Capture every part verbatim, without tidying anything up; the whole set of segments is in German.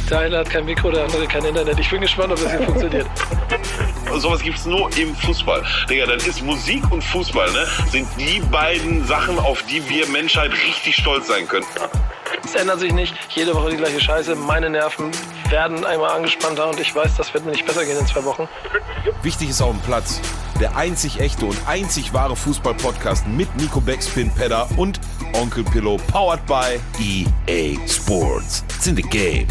Der eine hat kein Mikro, der andere kein Internet. Ich bin gespannt, ob das hier funktioniert. Sowas gibt's nur im Fußball. Digga, dann ist Musik und Fußball, ne, sind die beiden Sachen, auf die wir Menschheit richtig stolz sein können. Es ändert sich nicht. Jede Woche die gleiche Scheiße. Meine Nerven werden einmal angespannter und ich weiß, das wird mir nicht besser gehen in zwei Wochen. Wichtig ist auf dem Platz. Der einzig echte und einzig wahre Fußball-Podcast mit Nico Backspin, Pedder und Onkel Pillow, powered by E A Sports. It's in the game.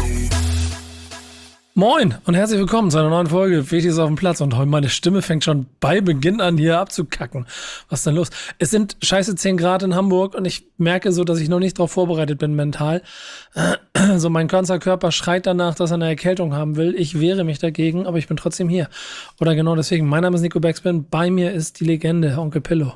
Moin und herzlich willkommen zu einer neuen Folge Wichtig ist auf dem Platz. Und heute meine Stimme fängt schon bei Beginn an hier abzukacken. Was ist denn los? Es sind scheiße zehn Grad in Hamburg und ich merke so, dass ich noch nicht darauf vorbereitet bin mental. So mein ganzer Körper schreit danach, dass er eine Erkältung haben will. Ich wehre mich dagegen, aber ich bin trotzdem hier. Oder genau deswegen. Mein Name ist Nico Backspin. Bei mir ist die Legende, Onkel Pillow.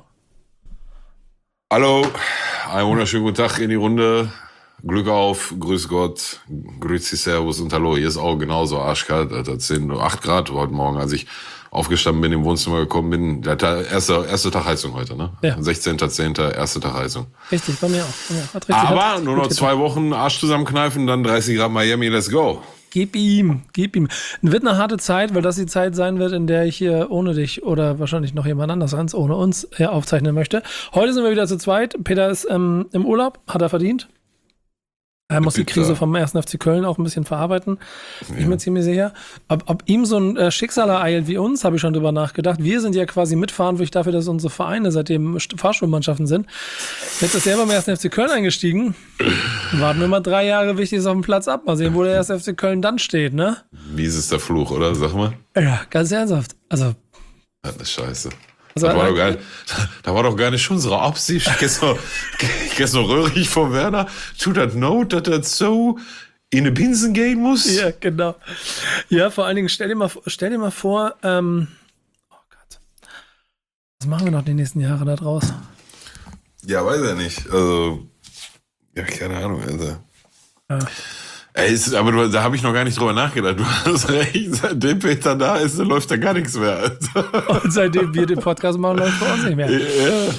Hallo, einen wunderschönen guten Tag in die Runde. Glück auf, grüß Gott, grüezi, servus und hallo. Hier ist auch genauso arschkalt, Alter, zehn, acht Grad heute Morgen, als ich aufgestanden bin, im Wohnzimmer gekommen bin. Der erste, erste Tag Heizung heute, ne? Ja. sechzehnter zehnter erste Tag Heizung. Richtig, bei mir auch. Bei mir. Hat richtig, Aber hat nur noch zwei Wochen Arsch zusammenkneifen, dann dreißig Grad Miami, let's go. Gib ihm, gib ihm. Wird eine harte Zeit, weil das die Zeit sein wird, in der ich hier ohne dich oder wahrscheinlich noch jemand anders als ohne uns hier aufzeichnen möchte. Heute sind wir wieder zu zweit. Peter ist ähm, im Urlaub, hat er verdient. Er muss die Krise vom ersten F C Köln auch ein bisschen verarbeiten. Ja. Ich bin mir ziemlich sicher. Ob, ob ihm so ein äh, Schicksal ereilt wie uns, habe ich schon drüber nachgedacht. Wir sind ja quasi mitverantwortlich dafür, dass unsere Vereine seitdem Fahrschulmannschaften sind. Jetzt ist er beim ersten F C Köln eingestiegen. Warten wir mal drei Jahre Wichtig ist auf dem Platz ab. Mal sehen, wo der erste F C Köln dann steht, ne? Wie ist es der Fluch, oder? Sag mal. Ja, ganz ernsthaft. Also. Das ist scheiße. Also, das war doch gar nicht, da war doch gar nicht unsere Absicht. Ich gestern, gestern röhrig vor Werner. Tut das not, dass das so in eine Binsen gehen muss? Ja, genau. Ja, vor allen Dingen, stell dir mal, stell dir mal vor, ähm, oh Gott, was machen wir noch die nächsten Jahre da draus? Ja, weiß ja nicht. Also, ja, keine Ahnung. Also. Ja. Ey, ist, aber du, da habe ich noch gar nicht drüber nachgedacht. Du hast recht, seitdem Peter da ist, läuft da gar nichts mehr. Und seitdem wir den Podcast machen, läuft bei uns nicht mehr. Ja.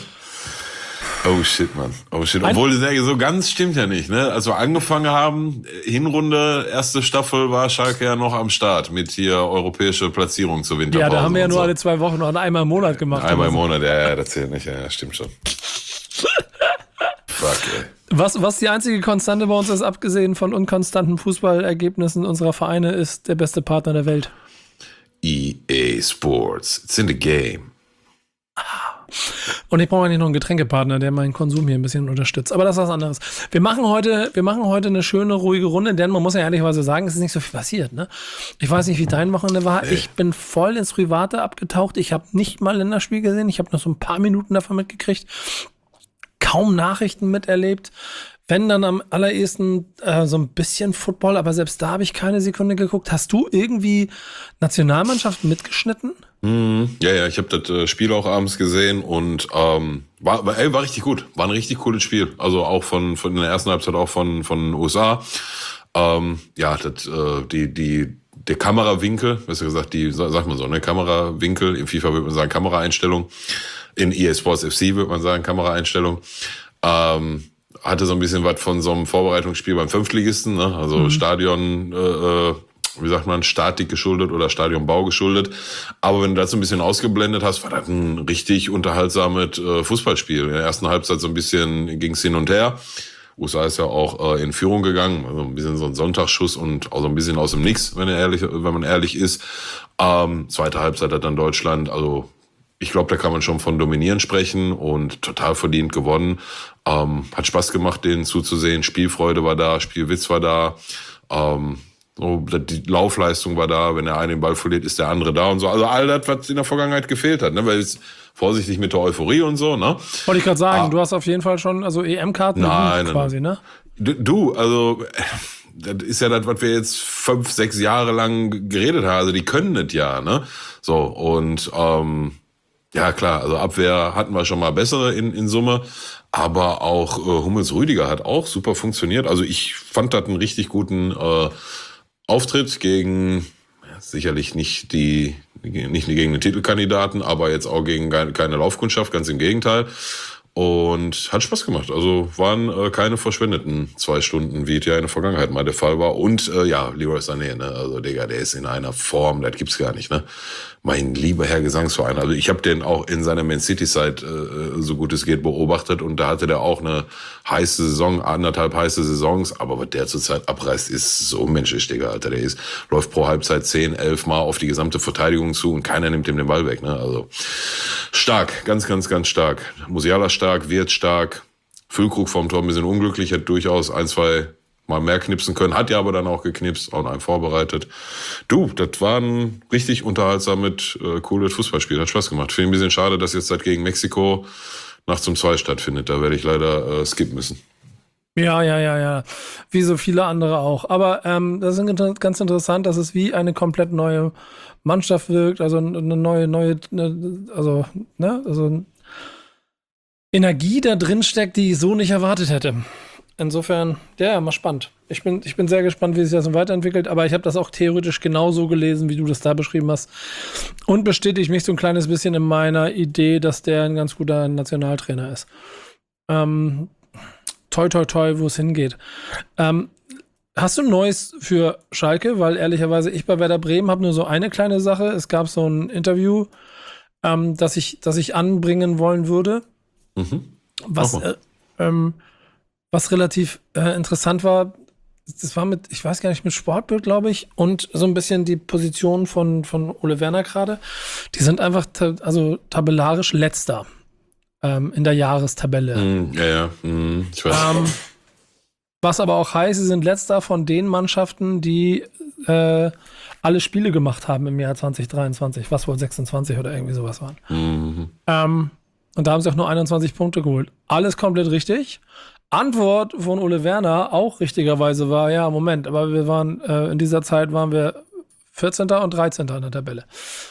Oh shit, Mann. Oh shit. Obwohl, so ganz stimmt ja nicht, ne? Als wir angefangen haben, Hinrunde, erste Staffel, war Schalke ja noch am Start mit hier europäische Platzierung zur Winterpause. Ja, da haben wir ja nur so. alle zwei Wochen und einmal im Monat gemacht. Einmal im Monat, ja, ja, das zählt nicht, ja, ja, stimmt schon. Fuck, ey. Was, was die einzige Konstante bei uns ist, abgesehen von unkonstanten Fußballergebnissen unserer Vereine, ist der beste Partner der Welt. E A Sports. It's in the game. Und ich brauche eigentlich noch einen Getränkepartner, der meinen Konsum hier ein bisschen unterstützt. Aber das ist was anderes. Wir machen heute, wir machen heute eine schöne, ruhige Runde, denn man muss ja ehrlicherweise sagen, es ist nicht so viel passiert, ne? Ich weiß nicht, wie dein Wochenende war. Nee. Ich bin voll ins Private abgetaucht. Ich habe nicht mal Länderspiel gesehen. Ich habe noch so ein paar Minuten davon mitgekriegt. Kaum Nachrichten miterlebt. Wenn dann am allerersten äh, so ein bisschen Football, aber selbst da habe ich keine Sekunde geguckt. Hast du irgendwie Nationalmannschaften mitgeschnitten? Mhm. Ja, ja, ich habe das äh, Spiel auch abends gesehen und ähm, war, war, ey, war richtig gut. War ein richtig cooles Spiel. Also auch von, von in der ersten Halbzeit auch von von U S A. Ähm, ja, das, äh, die die der Kamerawinkel, besser gesagt, die sagt man so, ne, Kamerawinkel. Im FIFA würde man sagen Kameraeinstellung. In E A Sports F C würde man sagen Kameraeinstellung. Ähm, hatte so ein bisschen was von so einem Vorbereitungsspiel beim Fünftligisten, ne? Also mhm. Stadion, äh, wie sagt man, Statik geschuldet oder Stadionbau geschuldet. Aber wenn du das so ein bisschen ausgeblendet hast, war das ein richtig unterhaltsames äh, Fußballspiel. In der ersten Halbzeit so ein bisschen ging's hin und her. U S A ist ja auch äh, in Führung gegangen, also ein bisschen so ein Sonntagsschuss und auch so ein bisschen aus dem Nix, wenn, er ehrlich, wenn man ehrlich ist. Ähm, zweite Halbzeit hat dann Deutschland, also ich glaube, da kann man schon von Dominieren sprechen und total verdient gewonnen. Ähm, hat Spaß gemacht, denen zuzusehen. Spielfreude war da, Spielwitz war da. Ähm, so, die Laufleistung war da. Wenn der eine den Ball verliert, ist der andere da und so. Also all das, was in der Vergangenheit gefehlt hat. Ne? Weil jetzt vorsichtig mit der Euphorie und so. Ne? Wollte ich gerade sagen, ah, du hast auf jeden Fall schon also E M-Karten nein, quasi, nein. ne? Du, also das ist ja das, was wir jetzt fünf, sechs Jahre lang geredet haben. Also die können das ja. Ne? So, und ähm, ja, klar, also Abwehr hatten wir schon mal bessere in, in Summe, aber auch äh, Hummels Rüdiger hat auch super funktioniert. Also ich fand das einen richtig guten äh, Auftritt gegen, ja, sicherlich nicht die, nicht gegen den Titelkandidaten, aber jetzt auch gegen keine Laufkundschaft, ganz im Gegenteil. Und hat Spaß gemacht. Also waren äh, keine verschwendeten zwei Stunden, wie es ja in der Vergangenheit mal der Fall war. Und äh, ja, Leroy Sané, ne? Also Digga, der ist in einer Form, das gibt's gar nicht, ne? Mein lieber Herr Gesangsverein. Also ich habe den auch in seiner Man City-Zeit äh, so gut es geht beobachtet. Und da hatte der auch eine heiße Saison, anderthalb heiße Saisons. Aber was der zurzeit abreißt, ist so menschlich, Digga, Alter. Der ist, läuft pro Halbzeit zehn, elf Mal auf die gesamte Verteidigung zu und keiner nimmt ihm den Ball weg, ne? Also stark, ganz, ganz, ganz stark. Musiala stark, Wirtz stark. Füllkrug vom Tor ein bisschen unglücklich, hat durchaus ein, zwei Mal mehr knipsen können, hat ja aber dann auch geknipst, auch einen vorbereitet. Du, das war ein richtig unterhaltsames, äh, cooles Fußballspiel, hat Spaß gemacht. Finde ich ein bisschen schade, dass jetzt das gegen Mexiko nachts um zwei stattfindet. Da werde ich leider äh, skippen müssen. Ja, ja, ja, ja. Wie so viele andere auch. Aber ähm, das ist ganz interessant, dass es wie eine komplett neue Mannschaft wirkt, also eine neue, neue, ne, also, ne, also Energie da drin steckt, die ich so nicht erwartet hätte. Insofern, ja, mal spannend. Ich bin, ich bin sehr gespannt, wie sich das so weiterentwickelt, aber ich habe das auch theoretisch genauso gelesen, wie du das da beschrieben hast. Und bestätige mich so ein kleines bisschen in meiner Idee, dass der ein ganz guter Nationaltrainer ist. Ähm, toi, toi, toi, wo es hingeht. Ähm, hast du Neues für Schalke? Weil ehrlicherweise, ich bei Werder Bremen habe nur so eine kleine Sache. Es gab so ein Interview, ähm, das ich, das ich anbringen wollen würde. Mhm. Was, äh, ähm, was relativ äh, interessant war, das war mit, ich weiß gar nicht, mit Sportbild, glaube ich, und so ein bisschen die Position von, von Ole Werner gerade. Die sind einfach, ta- also tabellarisch letzter ähm, in der Jahrestabelle. Mm, ja, ja, mm, ich weiß. Ähm, was aber auch heißt, sie sind letzter von den Mannschaften, die äh, alle Spiele gemacht haben im Jahr zwanzig dreiundzwanzig, was wohl sechsundzwanzig oder irgendwie sowas waren. Mhm. Ähm, und da haben sie auch nur einundzwanzig Punkte geholt. Alles komplett richtig. Antwort von Ole Werner auch richtigerweise war, ja, Moment, aber wir waren, äh, in dieser Zeit waren wir vierzehnter und dreizehnter in der Tabelle.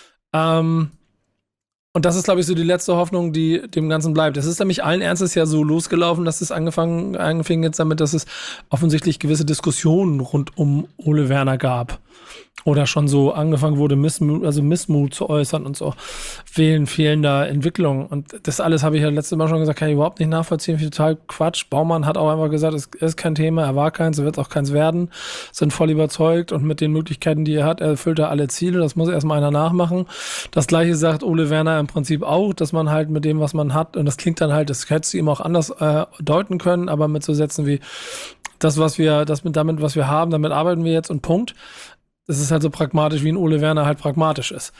Ähm, und das ist, glaube ich, so die letzte Hoffnung, die dem Ganzen bleibt. Es ist nämlich allen Ernstes ja so losgelaufen, dass es angefangen, angefangen jetzt damit, dass es offensichtlich gewisse Diskussionen rund um Ole Werner gab. Oder schon so angefangen wurde, Missmut, also Missmut zu äußern und so. Fehlen, fehlender Entwicklung. Und das alles habe ich ja letztes Mal schon gesagt, kann ich überhaupt nicht nachvollziehen. Total Quatsch. Baumann hat auch einfach gesagt, es ist kein Thema, er war keins, er wird auch keins werden. Sind voll überzeugt und mit den Möglichkeiten, die er hat, erfüllt er alle Ziele. Das muss erstmal einer nachmachen. Das Gleiche sagt Ole Werner im Prinzip auch, dass man halt mit dem, was man hat, und das klingt dann halt, das hättest du ihm auch anders äh, deuten können, aber mit so Sätzen wie das, was wir, das mit damit, was wir haben, damit arbeiten wir jetzt und Punkt. Das ist halt so pragmatisch, wie ein Ole Werner halt pragmatisch ist.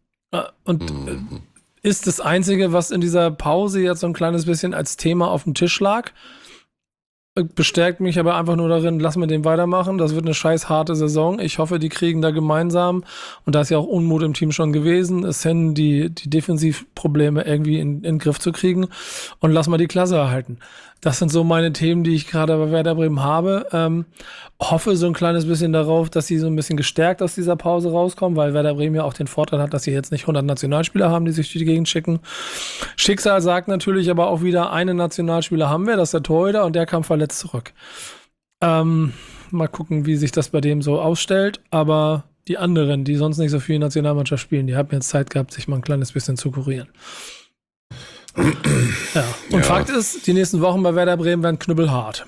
Und mhm. ist das Einzige, was in dieser Pause jetzt so ein kleines bisschen als Thema auf dem Tisch lag, bestärkt mich aber einfach nur darin, lass mir den weitermachen. Das wird eine scheiß harte Saison. Ich hoffe, die kriegen da gemeinsam, und da ist ja auch Unmut im Team schon gewesen, es hin, die, die Defensivprobleme irgendwie in, in den Griff zu kriegen, und lass mal die Klasse erhalten. Das sind so meine Themen, die ich gerade bei Werder Bremen habe. Ähm, hoffe so ein kleines bisschen darauf, dass sie so ein bisschen gestärkt aus dieser Pause rauskommen, weil Werder Bremen ja auch den Vorteil hat, dass sie jetzt nicht hundert Nationalspieler haben, die sich durch die Gegend schicken. Schicksal sagt natürlich aber auch wieder, einen Nationalspieler haben wir, das ist der Torhüter, und der kam verletzt zurück. Ähm, mal gucken, wie sich das bei dem so ausstellt, aber die anderen, die sonst nicht so viel Nationalmannschaft spielen, die haben jetzt Zeit gehabt, sich mal ein kleines bisschen zu kurieren. Ja. Und ja. Fakt ist, die nächsten Wochen bei Werder Bremen werden knüppelhart.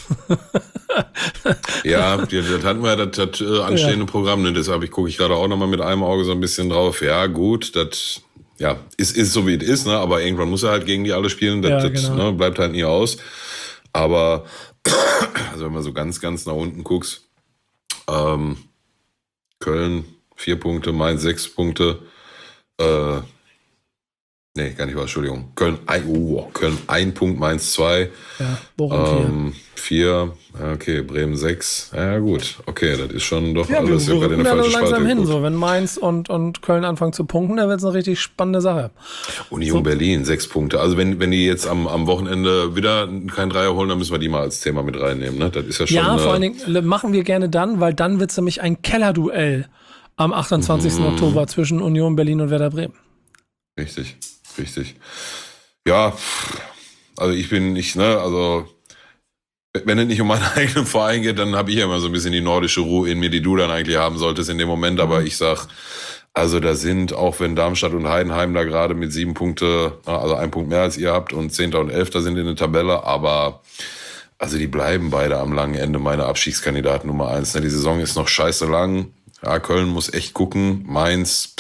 Ja, das hatten wir ja das, das äh, anstehende ja. Programm, ne? Deshalb gucke ich gerade auch nochmal mit einem Auge so ein bisschen drauf. Ja, gut, das ja, ist, ist so wie es ist, ne? Aber irgendwann muss er halt gegen die alle spielen. Das, ja, das genau. ne, bleibt halt nie aus. Aber also wenn man so ganz, ganz nach unten guckst, ähm, Köln vier Punkte, Mainz sechs Punkte, äh, Nee, gar nicht wahr, Entschuldigung. Köln ein, oh, Köln ein Punkt, Mainz zwei. Ja, Bochum ähm, vier. Okay, Bremen sechs. Ja, gut. Okay, das ist schon doch ja, alles wir, wir gerade in der falschen Spalte. langsam hin. So, wenn Mainz und, und Köln anfangen zu punkten, dann wird es eine richtig spannende Sache. Union so. Berlin, sechs Punkte. Also wenn, wenn die jetzt am, am Wochenende wieder keinen Dreier holen, dann müssen wir die mal als Thema mit reinnehmen. Ne? Das ist ja schon. Ja, vor äh, allen Dingen machen wir gerne dann, weil dann wird es nämlich ein Kellerduell am achtundzwanzigsten Mhm. Oktober zwischen Union Berlin und Werder Bremen. Richtig. Richtig. Ja, also ich bin nicht, ne, also wenn es nicht um meinen eigenen Verein geht, dann habe ich ja immer so ein bisschen die nordische Ruhe in mir, die du dann eigentlich haben solltest in dem Moment, aber ich sag, Also da sind, auch wenn Darmstadt und Heidenheim da gerade mit sieben Punkte, also ein Punkt mehr als ihr habt und Zehnter und Elfter sind in der Tabelle, aber also die bleiben beide am langen Ende meine Abstiegskandidaten Nummer eins. Die Saison ist noch scheiße lang. Ja, Köln muss echt gucken. Mainz,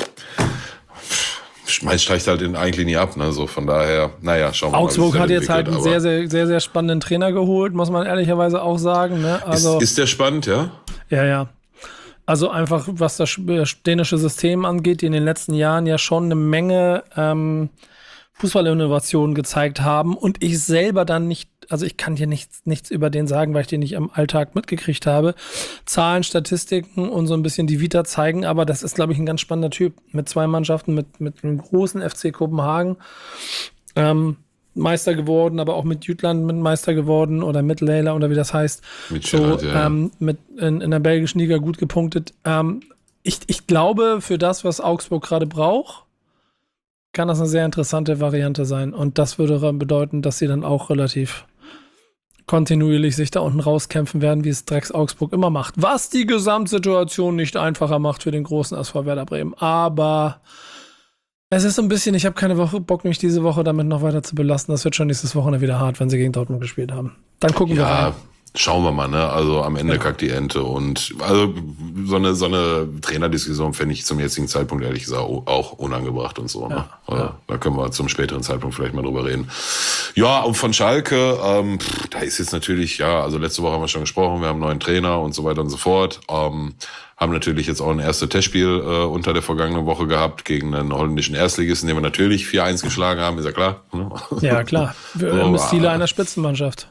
Mainz steigt halt in eigentlich nie ab. Ne? So von daher, naja, schauen wir mal. Augsburg hat jetzt halt einen sehr, sehr, sehr, sehr spannenden Trainer geholt, muss man ehrlicherweise auch sagen. Ne? Also, ist, ist der spannend, ja? Ja, ja. Also einfach, was das dänische System angeht, die in den letzten Jahren ja schon eine Menge ähm, Fußballinnovationen gezeigt haben und ich selber dann nicht, also ich kann dir nichts, nichts über den sagen, weil ich den nicht im Alltag mitgekriegt habe. Zahlen, Statistiken und so ein bisschen die Vita zeigen, aber das ist, glaube ich, ein ganz spannender Typ mit zwei Mannschaften, mit, mit einem großen F C Kopenhagen. Ähm, Meister geworden, aber auch mit Jütland mit Meister geworden oder mit Leila oder wie das heißt. Mit so, Gerard, ja. ähm, mit in, in der belgischen Liga gut gepunktet. Ähm, ich, ich glaube, für das, was Augsburg gerade braucht, kann das eine sehr interessante Variante sein. Und das würde bedeuten, dass sie dann auch relativ kontinuierlich sich da unten rauskämpfen werden, wie es Drecks Augsburg immer macht. Was die Gesamtsituation nicht einfacher macht für den großen S V Werder Bremen. Aber es ist so ein bisschen, ich habe keine Woche Bock, mich diese Woche damit noch weiter zu belasten. Das wird schon nächstes Wochenende wieder hart, wenn sie gegen Dortmund gespielt haben. Dann gucken wir rein. Ja, schauen wir mal, ne? Also am Ende kackt die Ente. Und also so eine, so eine Trainerdiskussion fände ich zum jetzigen Zeitpunkt ehrlich gesagt auch unangebracht und so. Ne? Ja, also, ja. Da können wir zum späteren Zeitpunkt vielleicht mal drüber reden. Ja, und von Schalke, ähm, pff, da ist jetzt natürlich, ja, also letzte Woche haben wir schon gesprochen, wir haben einen neuen Trainer und so weiter und so fort. Ähm, haben natürlich jetzt auch ein erstes Testspiel äh, unter der vergangenen Woche gehabt gegen einen holländischen Erstligisten, den wir natürlich vier eins geschlagen haben, ist ja klar. Ne? Ja, klar. Wir haben so, Ziele einer Spitzenmannschaft.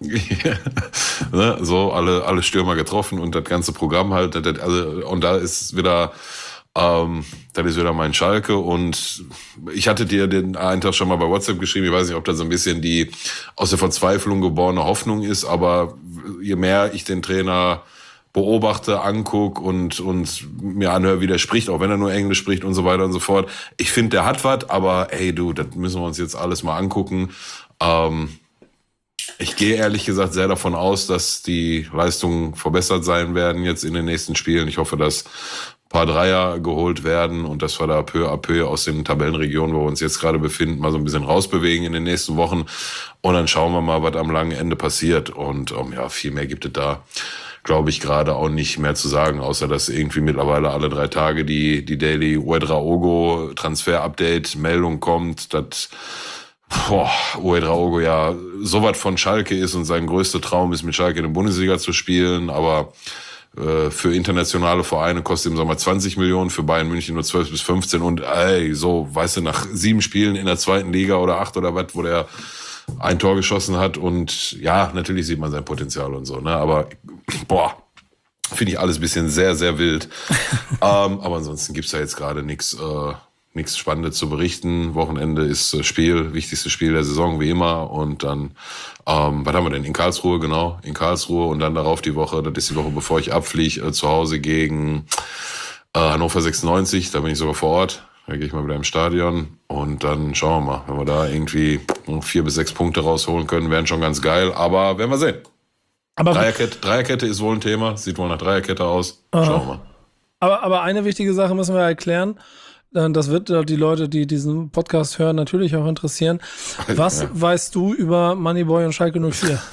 ne? So, alle, alle Stürmer getroffen und das ganze Programm halt. Das, also, und da ist wieder, ähm, das ist wieder mein Schalke. Und ich hatte dir den einen Tag schon mal bei WhatsApp geschrieben, ich weiß nicht, ob das so ein bisschen die aus der Verzweiflung geborene Hoffnung ist, aber je mehr ich den Trainer beobachte, anguck und und mir anhöre, wie der spricht, auch wenn er nur Englisch spricht und so weiter und so fort. Ich finde, der hat was, aber hey du, das müssen wir uns jetzt alles mal angucken. Ähm, ich gehe ehrlich gesagt sehr davon aus, dass die Leistungen verbessert sein werden jetzt in den nächsten Spielen. Ich hoffe, dass ein paar Dreier geholt werden und dass wir da peu à peu aus den Tabellenregionen, wo wir uns jetzt gerade befinden, mal so ein bisschen rausbewegen in den nächsten Wochen. Und dann schauen wir mal, was am langen Ende passiert. Und um, ja, viel mehr gibt es da, glaube ich, gerade auch nicht mehr zu sagen, außer dass irgendwie mittlerweile alle drei Tage die die Daily Ouedraogo Transfer-Update-Meldung kommt, dass boah, Ouedraogo ja sowas von Schalke ist und sein größter Traum ist, mit Schalke in der Bundesliga zu spielen, aber äh, für internationale Vereine kostet im Sommer zwanzig Millionen, für Bayern München nur zwölf bis fünfzehn und ey, so, weißt du, nach sieben Spielen in der zweiten Liga oder acht oder was, wo der ein Tor geschossen hat und ja, natürlich sieht man sein Potenzial und so, ne, aber boah, finde ich alles ein bisschen sehr, sehr wild. ähm, aber ansonsten gibt's da jetzt gerade nichts äh, nichts Spannendes zu berichten. Wochenende ist äh, Spiel, wichtigstes Spiel der Saison wie immer und dann, ähm, was haben wir denn, in Karlsruhe, genau, in Karlsruhe und dann darauf die Woche, das ist die Woche, bevor ich abfliege, äh, zu Hause gegen äh, Hannover sechsundneunzig, da bin ich sogar vor Ort. Da gehe ich mal wieder im Stadion und dann schauen wir mal, wenn wir da irgendwie vier bis sechs Punkte rausholen können, wären schon ganz geil, aber werden wir sehen. Aber Dreierkette, Dreierkette ist wohl ein Thema, sieht wohl nach Dreierkette aus, schauen wir mal. Aber, aber eine wichtige Sache müssen wir erklären, das wird die Leute, die diesen Podcast hören, natürlich auch interessieren. Was ja. weißt du über Moneyboy und Schalke null vier?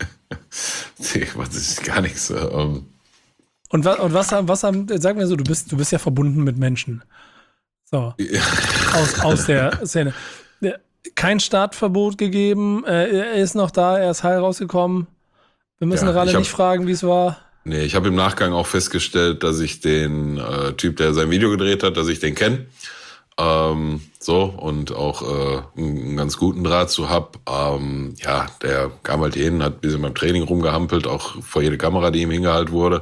Nee, was ist gar nichts. Ähm. Und, was, und was haben, was haben, sag mir so, du bist, du bist ja verbunden mit Menschen. So, ja. aus, aus der Szene. Kein Startverbot gegeben, er ist noch da, er ist heil rausgekommen. Wir müssen ja, Ralle nicht fragen, wie es war. Nee, ich habe im Nachgang auch festgestellt, dass ich den äh, Typ, der sein Video gedreht hat, dass ich den kenne. Ähm, so, und auch äh, einen ganz guten Draht zu hab. Ähm, ja, der kam halt hin, hat ein bisschen beim Training rumgehampelt, auch vor jede Kamera, die ihm hingehalten wurde.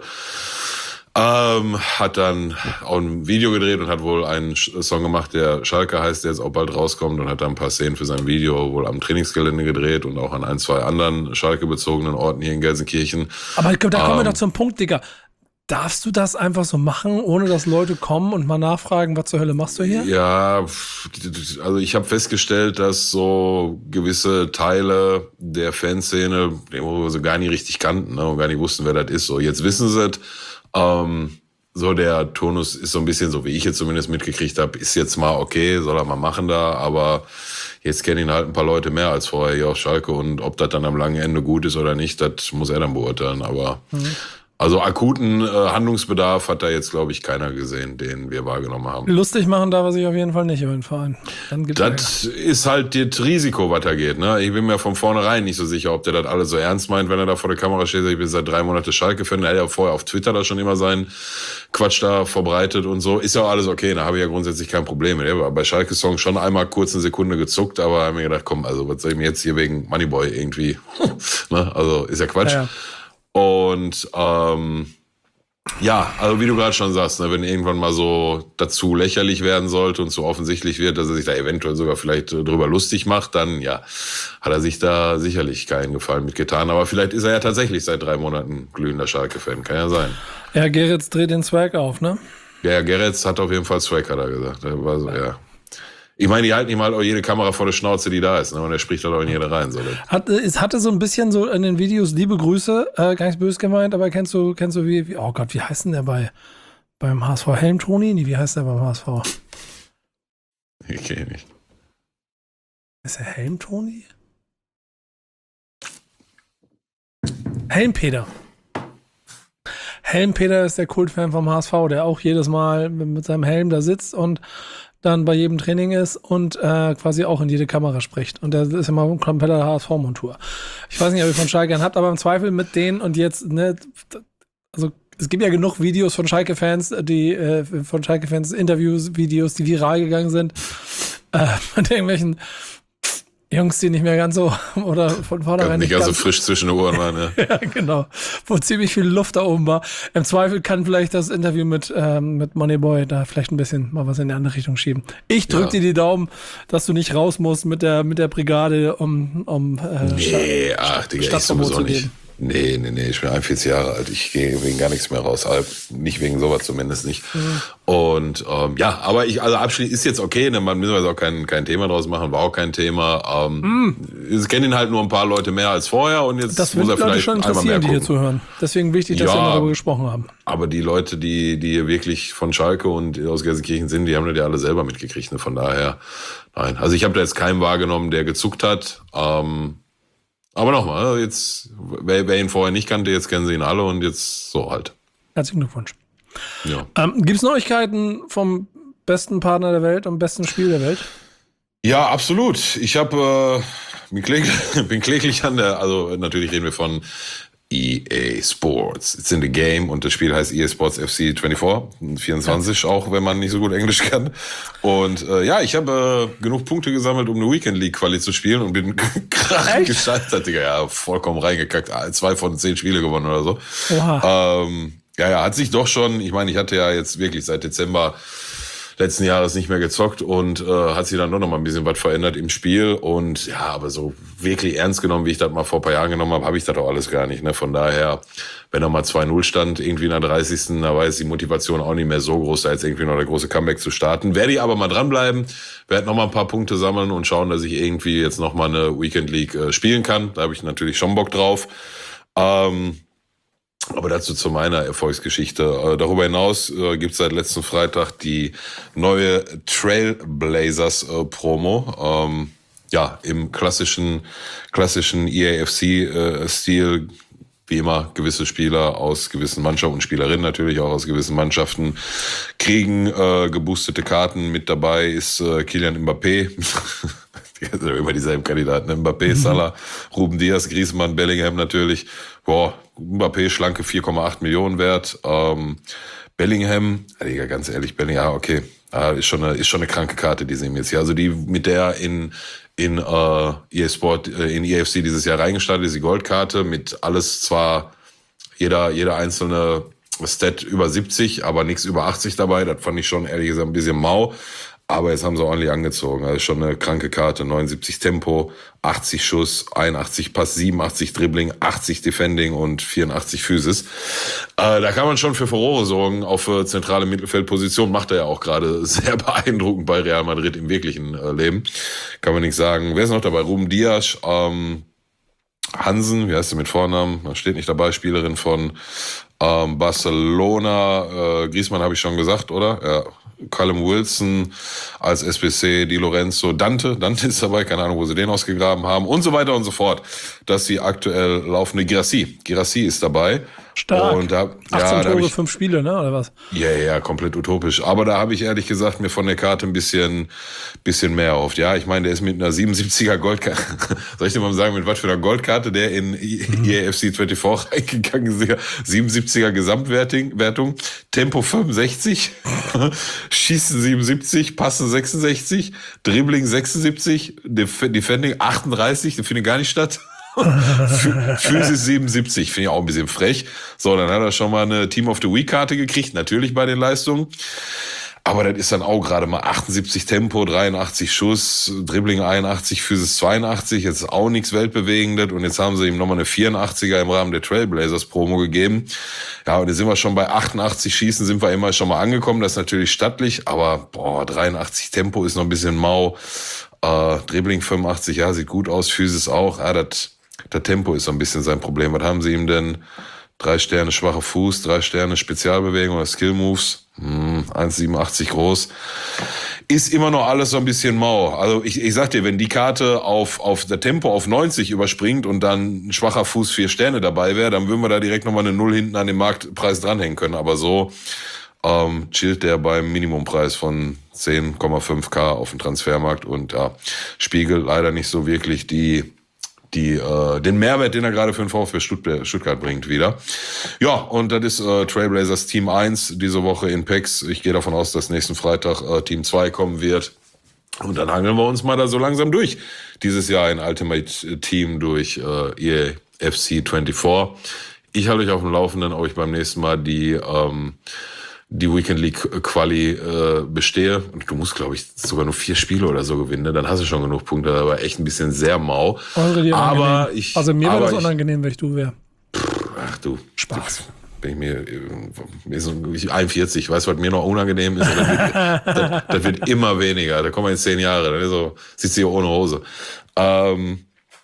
Ähm, hat dann auch ein Video gedreht und hat wohl einen Song gemacht, der Schalke heißt, der jetzt auch bald rauskommt und hat dann ein paar Szenen für sein Video wohl am Trainingsgelände gedreht und auch an ein, zwei anderen Schalke-bezogenen Orten hier in Gelsenkirchen. Aber ich glaube, da kommen ähm, wir doch zum Punkt, Digga. Darfst du das einfach so machen, ohne dass Leute kommen und mal nachfragen, was zur Hölle machst du hier? Ja, also ich habe festgestellt, dass so gewisse Teile der Fanszene, den wir so gar nicht richtig kannten, ne, und gar nicht wussten, wer das ist, so jetzt wissen sie es. Ähm, so der Turnus ist so ein bisschen, so wie ich jetzt zumindest mitgekriegt habe, ist jetzt mal okay, soll er mal machen da, aber jetzt kennen ihn halt ein paar Leute mehr als vorher hier auf Schalke und ob das dann am langen Ende gut ist oder nicht, das muss er dann beurteilen, aber mhm. also akuten äh, Handlungsbedarf hat da jetzt, glaube ich, keiner gesehen, den wir wahrgenommen haben. Lustig machen darf er sich auf jeden Fall nicht über den Verein. Dann gibt's das Ärger. Ist halt das Risiko, was da geht. Ne? Ich bin mir von vornherein nicht so sicher, ob der das alles so ernst meint, wenn er da vor der Kamera steht. Ich bin seit drei Monaten Schalke-Fan. Er hat ja vorher auf Twitter da schon immer seinen Quatsch da verbreitet und so. Ist ja auch alles okay, da habe ich ja grundsätzlich kein Problem mit. Er war bei Schalke-Songs schon einmal kurz eine Sekunde gezuckt, aber habe mir gedacht, komm, also was soll ich mir jetzt hier wegen Moneyboy irgendwie, ne? Also ist ja Quatsch. Ja, ja. Und ähm, ja, also wie du gerade schon sagst, ne, wenn irgendwann mal so dazu lächerlich werden sollte und so offensichtlich wird, dass er sich da eventuell sogar vielleicht drüber lustig macht, dann ja, hat er sich da sicherlich keinen Gefallen mitgetan. Aber vielleicht ist er ja tatsächlich seit drei Monaten glühender Schalke-Fan, kann ja sein. Ja, Geretz dreht den Swag auf, ne? Ja, Geretz hat auf jeden Fall Swag, hat er gesagt. Er war so, ja. Ich meine, die halten ihm halt auch jede Kamera vor der Schnauze, die da ist, ne? Und er spricht halt auch in jede rein. So. Hat, es hatte so ein bisschen so in den Videos liebe Grüße, äh, gar nicht böse gemeint, aber kennst du, kennst du wie, wie, oh Gott, wie heißt denn der bei beim H S V? Helm Toni? Nee, wie heißt der beim H S V? Ich kenne ihn nicht. Ist er Helm Toni? Helm Peter. Helm Peter ist der Kultfan vom H S V, der auch jedes Mal mit seinem Helm da sitzt und dann bei jedem Training ist und äh, quasi auch in jede Kamera spricht. Und der ist immer ein kompletter H S V-Montur. Ich weiß nicht, ob ihr von Schalke einen habt, aber im Zweifel mit denen und jetzt, ne, also es gibt ja genug Videos von Schalke-Fans, die äh, von Schalke-Fans Interviews, Videos, die viral gegangen sind, äh, mit irgendwelchen Jungs, die nicht mehr ganz so, oder von vornherein nicht ganz so frisch zwischen den Ohren waren, ja. Ja, genau. Wo ziemlich viel Luft da oben war. Im Zweifel kann vielleicht das Interview mit, ähm, mit Moneyboy da vielleicht ein bisschen mal was in die andere Richtung schieben. Ich drück ja. dir die Daumen, dass du nicht raus musst mit der, mit der Brigade, um, um äh, nee, Sta- ach, Digga, ich sowieso nicht. Geben. Nee, nee, nee, ich bin einundvierzig Jahre alt. Ich gehe wegen gar nichts mehr raus. Nicht wegen sowas zumindest nicht. Mhm. Und ähm, ja, aber ich, also abschließend ist jetzt okay, ne, man müssen wir jetzt auch kein, kein Thema draus machen, war auch kein Thema. Ähm, mhm. Ich kenne ihn halt nur ein paar Leute mehr als vorher und jetzt das muss er vielleicht schon einmal mehr die gucken. Hier zu hören. Deswegen wichtig, dass ja, wir darüber gesprochen haben. Aber die Leute, die, die hier wirklich von Schalke und aus Gelsenkirchen sind, die haben das ja alle selber mitgekriegt. Ne? Von daher, nein. Also ich habe da jetzt keinen wahrgenommen, der gezuckt hat. Ähm, Aber nochmal, jetzt, wer, wer ihn vorher nicht kannte, jetzt kennen sie ihn alle und jetzt so halt. Herzlichen Glückwunsch. Ja. Ähm, Gibt es Neuigkeiten vom besten Partner der Welt und besten Spiel der Welt? Ja, absolut. Ich habe, äh, bin, kläglich, bin kläglich an der, also natürlich reden wir von E A Sports. It's in the game und das Spiel heißt E A Sports F C vierundzwanzig, vierundzwanzig, ja. Auch wenn man nicht so gut Englisch kann. Und äh, ja, ich habe äh, genug Punkte gesammelt, um eine Weekend League Quali zu spielen und bin krachend gescheitert, Digga. Ja, vollkommen reingekackt. Zwei von zehn Spiele gewonnen oder so. Ähm, ja, ja, hat sich doch schon, ich meine, ich hatte ja jetzt wirklich seit Dezember letzten Jahres nicht mehr gezockt und äh, hat sich dann doch noch mal ein bisschen was verändert im Spiel und ja, aber so wirklich ernst genommen, wie ich das mal vor ein paar Jahren genommen habe, habe ich das auch alles gar nicht. Ne? Von daher, wenn da mal zwei null stand, irgendwie in der dreißigsten da war jetzt die Motivation auch nicht mehr so groß, da jetzt irgendwie noch der große Comeback zu starten. Werde ich aber mal dranbleiben, werde noch mal ein paar Punkte sammeln und schauen, dass ich irgendwie jetzt noch mal eine Weekend League äh, spielen kann. Da habe ich natürlich schon Bock drauf. Ähm, Aber dazu zu meiner Erfolgsgeschichte. Darüber hinaus äh, gibt es seit letzten Freitag die neue Trailblazers äh, Promo. Ähm, ja, im klassischen, klassischen E A F C-Stil. Äh, wie immer, gewisse Spieler aus gewissen Mannschaften und Spielerinnen natürlich auch aus gewissen Mannschaften kriegen äh, geboostete Karten. Mit dabei ist äh, Kylian Mbappé. Also immer dieselben Kandidaten. Mbappé, mhm. Salah, Ruben Dias, Griezmann, Bellingham natürlich. Boah, Mbappé, schlanke vier Komma acht Millionen wert. Ähm, Bellingham, Digga, ganz ehrlich, Bellingham, ja, okay. Ah, ist schon eine, ist schon eine kranke Karte, die sie ihm jetzt hier. Also die, mit der in, in, äh, E A Sport, äh, in E A F C dieses Jahr reingestartet ist, die Goldkarte mit alles zwar jeder, jeder einzelne Stat über siebzig, aber nichts über achtzig dabei. Das fand ich schon ehrlich gesagt ein bisschen mau. Aber jetzt haben sie ordentlich angezogen. Also schon eine kranke Karte. neunundsiebzig Tempo, achtzig Schuss, einundachtzig Pass, siebenundachtzig Dribbling, achtzig Defending und vierundachtzig Physis. Äh, da kann man schon für Furore sorgen. Auf äh, zentrale Mittelfeldposition macht er ja auch gerade sehr beeindruckend bei Real Madrid im wirklichen äh, Leben. Kann man nicht sagen. Wer ist noch dabei? Ruben Dias, ähm, Hansen, wie heißt sie mit Vornamen? Steht nicht dabei, Spielerin von Ähm, Barcelona, äh, Griezmann habe ich schon gesagt, oder? Ja. Callum Wilson als S B C, Di Lorenzo, Dante, Dante ist dabei, keine Ahnung, wo sie den ausgegraben haben und so weiter und so fort. Dass die aktuell laufende Girassi, Girassi ist dabei. Stark. Und da, achtzehn ja, da Tore, ich, fünf Spiele, ne, oder was? Ja, yeah, ja, komplett utopisch. Aber da habe ich ehrlich gesagt mir von der Karte ein bisschen, bisschen mehr erhofft. Ja, ich meine, der ist mit einer siebenundsiebziger Goldkarte, soll ich dir mal sagen, mit was für einer Goldkarte der in E A F C vierundzwanzig reingegangen ist? siebenundsiebziger Gesamtwertung, Tempo fünfundsechzig, Schießen siebenundsiebzig, Passen sechsundsechzig, Dribbling sechsundsiebzig, Def- Defending achtunddreißig, das findet gar nicht statt. Physis siebenundsiebzig, finde ich auch ein bisschen frech. So, dann hat er schon mal eine Team of the Week Karte gekriegt, natürlich bei den Leistungen. Aber das ist dann auch gerade mal achtundsiebzig Tempo, dreiundachtzig Schuss, Dribbling einundachtzig, Physis zweiundachtzig, jetzt auch nichts Weltbewegendes. Und jetzt haben sie ihm nochmal eine vierundachtziger im Rahmen der Trailblazers Promo gegeben. Ja, und jetzt sind wir schon bei achtundachtzig Schießen, sind wir immer schon mal angekommen. Das ist natürlich stattlich, aber boah, dreiundachtzig Tempo ist noch ein bisschen mau. Äh, Dribbling fünfundachtzig, ja, sieht gut aus, Physis auch. Ja, das Das Tempo ist so ein bisschen sein Problem. Was haben sie ihm denn? Drei Sterne schwacher Fuß, drei Sterne Spezialbewegung oder Skill Moves, hm, eins Komma siebenundachtzig groß. Ist immer noch alles so ein bisschen mau. Also ich, ich sag dir, wenn die Karte auf, auf der Tempo auf neunzig überspringt und dann ein schwacher Fuß vier Sterne dabei wäre, dann würden wir da direkt nochmal eine Null hinten an den Marktpreis dranhängen können. Aber so ähm, chillt der beim Minimumpreis von zehn Komma fünf K auf dem Transfermarkt und ja, spiegelt leider nicht so wirklich die die äh, den Mehrwert, den er gerade für den VfB Stuttgart, Stuttgart bringt, wieder. Ja, und das ist äh, Trailblazers Team eins diese Woche in P E X. Ich gehe davon aus, dass nächsten Freitag äh, Team zwei kommen wird. Und dann hangeln wir uns mal da so langsam durch. Dieses Jahr ein Ultimate Team durch äh, E A F C vierundzwanzig. Ich halte euch auf dem Laufenden, ob ich beim nächsten Mal die ähm, die Weekend League Quali äh, bestehe. Und du musst, glaube ich, sogar nur vier Spiele oder so gewinnen. Ne? Dann hast du schon genug Punkte. Das war echt ein bisschen sehr mau. Aber ich, also mir wäre das ich, unangenehm, wenn ich du wäre. Ach du. Spaß. Bin ich mir, mir so einundvierzig, weißt du, was mir noch unangenehm ist? Das wird, das, das wird immer weniger. Da kommen wir in zehn Jahre. Dann ist so, sitzt hier ohne Hose. Ähm,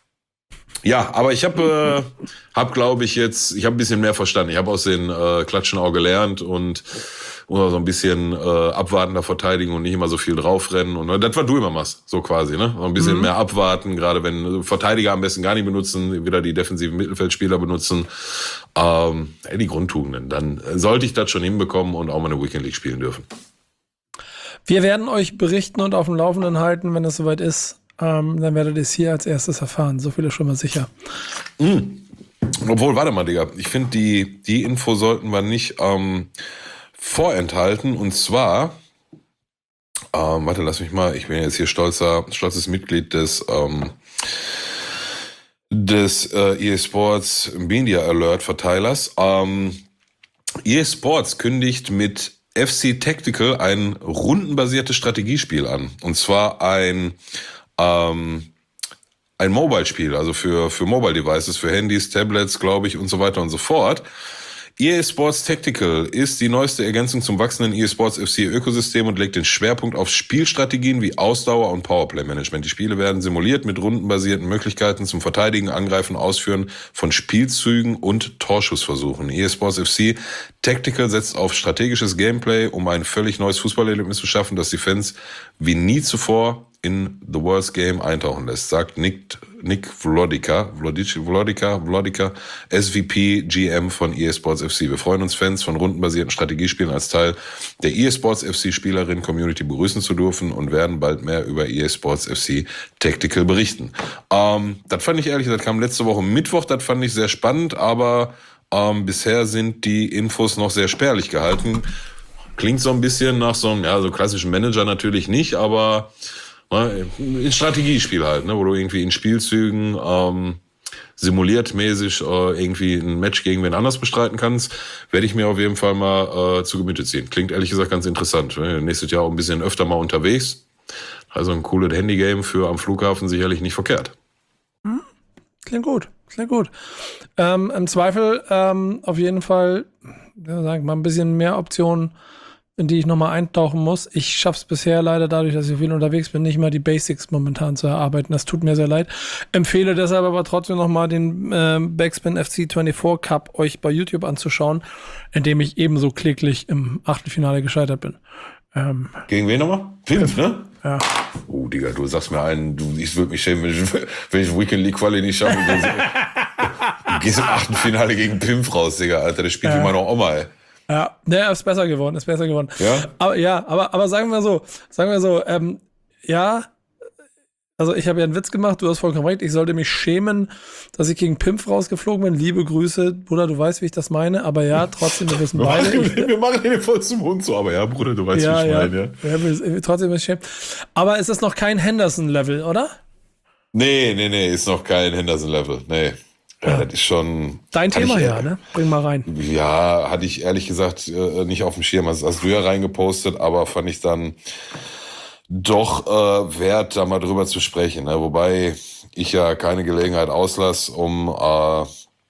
Ja, aber ich habe, äh, hab, glaube ich, jetzt, ich habe ein bisschen mehr verstanden. Ich habe aus den äh, Klatschen auch gelernt und oder so ein bisschen äh, abwartender verteidigen und nicht immer so viel draufrennen. Und äh, das, was du immer machst, so quasi, ne? So ein bisschen mhm. mehr abwarten, gerade wenn Verteidiger am besten gar nicht benutzen, wieder die defensiven Mittelfeldspieler benutzen. Ähm, ey, die Grundtugenden. Dann sollte ich das schon hinbekommen und auch mal eine Weekend League spielen dürfen. Wir werden euch berichten und auf dem Laufenden halten, wenn es soweit ist. Ähm, dann werdet ihr es hier als erstes erfahren. So viel ist schon mal sicher. Mhm. Obwohl, warte mal, Digga. Ich finde, die, die Info sollten wir nicht ähm, vorenthalten. Und zwar, ähm, warte, lass mich mal, ich bin jetzt hier stolzer, stolzes Mitglied des, ähm, des äh, E A Sports Media Alert Verteilers. Ähm, E A Sports kündigt mit F C Tactical ein rundenbasiertes Strategiespiel an. Und zwar ein Ähm, ein Mobile-Spiel, also für, für Mobile-Devices, für Handys, Tablets, glaube ich, und so weiter und so fort. E A Sports Tactical ist die neueste Ergänzung zum wachsenden E A Sports F C-Ökosystem und legt den Schwerpunkt auf Spielstrategien wie Ausdauer und Powerplay-Management. Die Spiele werden simuliert mit rundenbasierten Möglichkeiten zum Verteidigen, Angreifen, Ausführen von Spielzügen und Torschussversuchen. E A Sports F C Tactical setzt auf strategisches Gameplay, um ein völlig neues Fußballerlebnis zu schaffen, das die Fans wie nie zuvor in The World's Game eintauchen lässt, sagt Nick, Nick Vlodica, Vlodica, Vlodica, Vlodica, S V P G M von E A Sports F C. Wir freuen uns, Fans von rundenbasierten Strategiespielen als Teil der E A Sports F C Spielerin Community begrüßen zu dürfen und werden bald mehr über E A Sports F C Tactical berichten. Ähm, das fand ich ehrlich, das kam letzte Woche Mittwoch, das fand ich sehr spannend, aber ähm, bisher sind die Infos noch sehr spärlich gehalten. Klingt so ein bisschen nach so einem, ja, so klassischen Manager natürlich nicht, aber ein Strategiespiel halt, ne, wo du irgendwie in Spielzügen ähm, simuliert mäßig äh, irgendwie ein Match gegen wen anders bestreiten kannst, werde ich mir auf jeden Fall mal äh, zu Gemüte ziehen. Klingt ehrlich gesagt ganz interessant. Ne? Nächstes Jahr auch ein bisschen öfter mal unterwegs. Also ein cooles Handygame für am Flughafen sicherlich nicht verkehrt. Hm, klingt gut, klingt gut. Ähm, im Zweifel ähm, auf jeden Fall, ja, sagen wir mal, ein bisschen mehr Optionen in die ich nochmal eintauchen muss. Ich schaff's bisher leider dadurch, dass ich so viel unterwegs bin, nicht mal die Basics momentan zu erarbeiten. Das tut mir sehr leid. Empfehle deshalb aber trotzdem nochmal den äh, Backspin F C vierundzwanzig Cup euch bei YouTube anzuschauen, in dem ich ebenso kläglich im Achtelfinale gescheitert bin. Ähm, Gegen wen nochmal? Fünf, ne? Ja. Oh, Digga, du sagst mir einen, du, ich würde mich schämen, wenn ich, wenn ich Weekend League Quali nicht schaffe. Du gehst im Achtelfinale gegen Pimpf raus, Digga, Alter. Das spielt Ja. wie meine Oma, ey. Ja, der ist besser geworden, ist besser geworden. Ja? Aber ja, aber, aber sagen wir so, sagen wir so, ähm, ja, also ich habe ja einen Witz gemacht, du hast vollkommen recht, ich sollte mich schämen, dass ich gegen Pimpf rausgeflogen bin. Liebe Grüße, Bruder, du weißt, wie ich das meine, aber ja, trotzdem, wir wissen Wir beide. machen, Ich, wir machen den voll zum Hund so, aber ja, Bruder, du weißt, ja, wie ich ja, meine, ja. ja, wir- trotzdem ist schämen. Aber es ist noch kein Henderson-Level, oder? Nee, nee, nee, ist noch kein Henderson-Level, nee. Ja, das ist schon... Dein hatte Thema ich, ja, ne? Bring mal rein. Ja, hatte ich ehrlich gesagt äh, nicht auf dem Schirm. Das hast du ja reingepostet, aber fand ich dann doch äh, wert, da mal drüber zu sprechen. Ne? Wobei ich ja keine Gelegenheit auslasse, um, äh,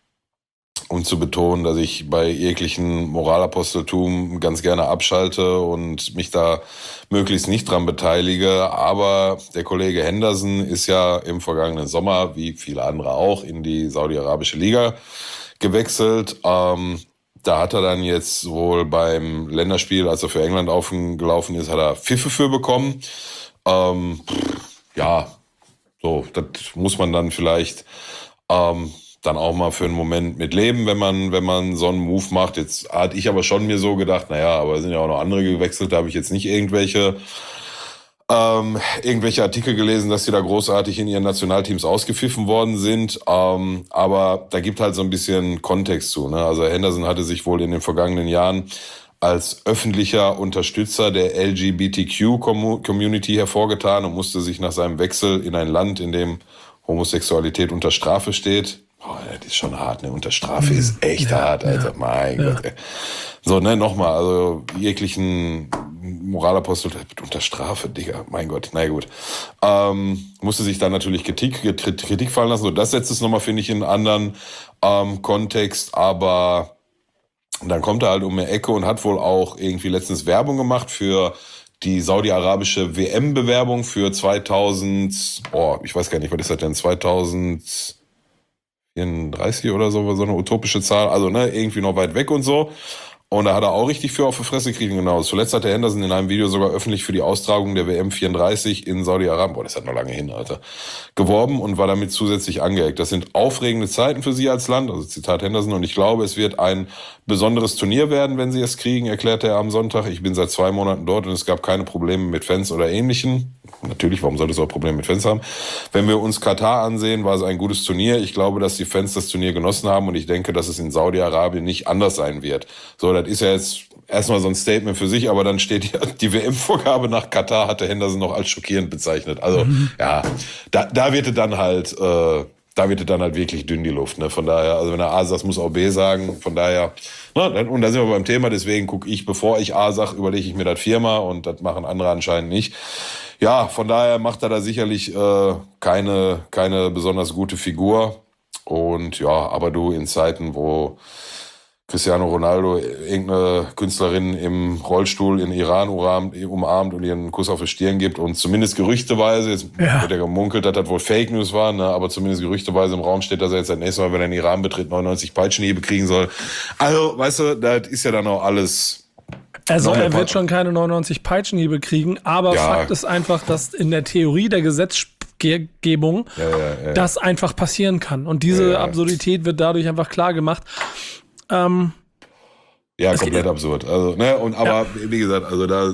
um zu betonen, dass ich bei jeglichen Moralaposteltum ganz gerne abschalte und mich da möglichst nicht dran beteilige. Aber der Kollege Henderson ist ja im vergangenen Sommer, wie viele andere auch, in die saudi-arabische Liga gewechselt. Ähm, da hat er dann jetzt wohl beim Länderspiel, als er für England aufgelaufen ist, hat er Pfiffe für bekommen. Ähm, ja, so, das muss man dann vielleicht ähm, dann auch mal für einen Moment mit leben, wenn man, wenn man so einen Move macht. Jetzt hatte ich aber schon mir so gedacht, naja, aber es sind ja auch noch andere gewechselt, da habe ich jetzt nicht irgendwelche ähm, irgendwelche Artikel gelesen, dass sie da großartig in ihren Nationalteams ausgepfiffen worden sind. Ähm, aber da gibt halt so ein bisschen Kontext zu. Ne? Also Henderson hatte sich wohl in den vergangenen Jahren als öffentlicher Unterstützer der L G B T Q-Community hervorgetan und musste sich nach seinem Wechsel in ein Land, in dem Homosexualität unter Strafe steht. Boah, das ist schon hart, ne? Unter Strafe ist echt Ja, hart, Alter. ja, Mein ja. Gott, ey. So, ne, nochmal, also jeglichen Moralapostel unter Strafe, Digga, mein Gott, na gut. Ähm, musste sich dann natürlich Kritik, Kritik fallen lassen. So, das setzt es nochmal, finde ich, in einen anderen ähm, Kontext, aber dann kommt er halt um eine Ecke und hat wohl auch irgendwie letztens Werbung gemacht für die saudi-arabische W M-Bewerbung für zweitausend, oh, ich weiß gar nicht, was ist das denn, zweitausendvierunddreißig oder so, so eine utopische Zahl, also ne, irgendwie noch weit weg und so. Und da hat er auch richtig für auf die Fresse gekriegt, genau. Zuletzt hat der Henderson in einem Video sogar öffentlich für die Austragung der W M vierunddreißig in Saudi-Arabien, boah, das hat noch lange hin, Alter, geworben und war damit zusätzlich angeeckt. Das sind aufregende Zeiten für sie als Land, also Zitat Henderson, und ich glaube, es wird ein besonderes Turnier werden, wenn sie es kriegen, erklärte er am Sonntag. Ich bin seit zwei Monaten dort und es gab keine Probleme mit Fans oder Ähnlichem. Natürlich, warum sollte es auch Probleme mit Fans haben? Wenn wir uns Katar ansehen, war es ein gutes Turnier. Ich glaube, dass die Fans das Turnier genossen haben und ich denke, dass es in Saudi-Arabien nicht anders sein wird. So, das ist ja jetzt erstmal so ein Statement für sich, aber dann steht ja, die W M-Vorgabe nach Katar hatte Henderson noch als schockierend bezeichnet. Also, mhm. ja, da, da wird es dann halt, äh, da wird es dann halt wirklich dünn die Luft, ne? Von daher, also wenn er A sagt, muss auch B sagen. Von daher, ne? Und da sind wir beim Thema. Deswegen gucke ich, bevor ich A sage, überlege ich mir das viermal und das machen andere anscheinend nicht. Ja, von daher macht er da sicherlich äh, keine, keine besonders gute Figur. Und ja, aber du in Zeiten, wo Cristiano Ronaldo irgendeine Künstlerin im Rollstuhl in Iran umarmt und ihr einen Kuss auf die Stirn gibt und zumindest gerüchteweise, jetzt ja. wird ja gemunkelt, dass das wohl Fake News war, ne, aber zumindest gerüchteweise im Raum steht, dass er jetzt das nächste Mal, wenn er in Iran betritt, neunundneunzig Peitschenhiebe kriegen soll. Also, weißt du, das ist ja dann auch alles... Also er wird schon keine neunundneunzig Peitschenhiebe kriegen, aber ja. Fakt ist einfach, dass in der Theorie der Gesetzgebung ja, ja, ja. das einfach passieren kann. Und diese ja, ja. Absurdität wird dadurch einfach klar gemacht. Ähm, ja, komplett absurd. Also, ne, und aber ja. wie gesagt, also da,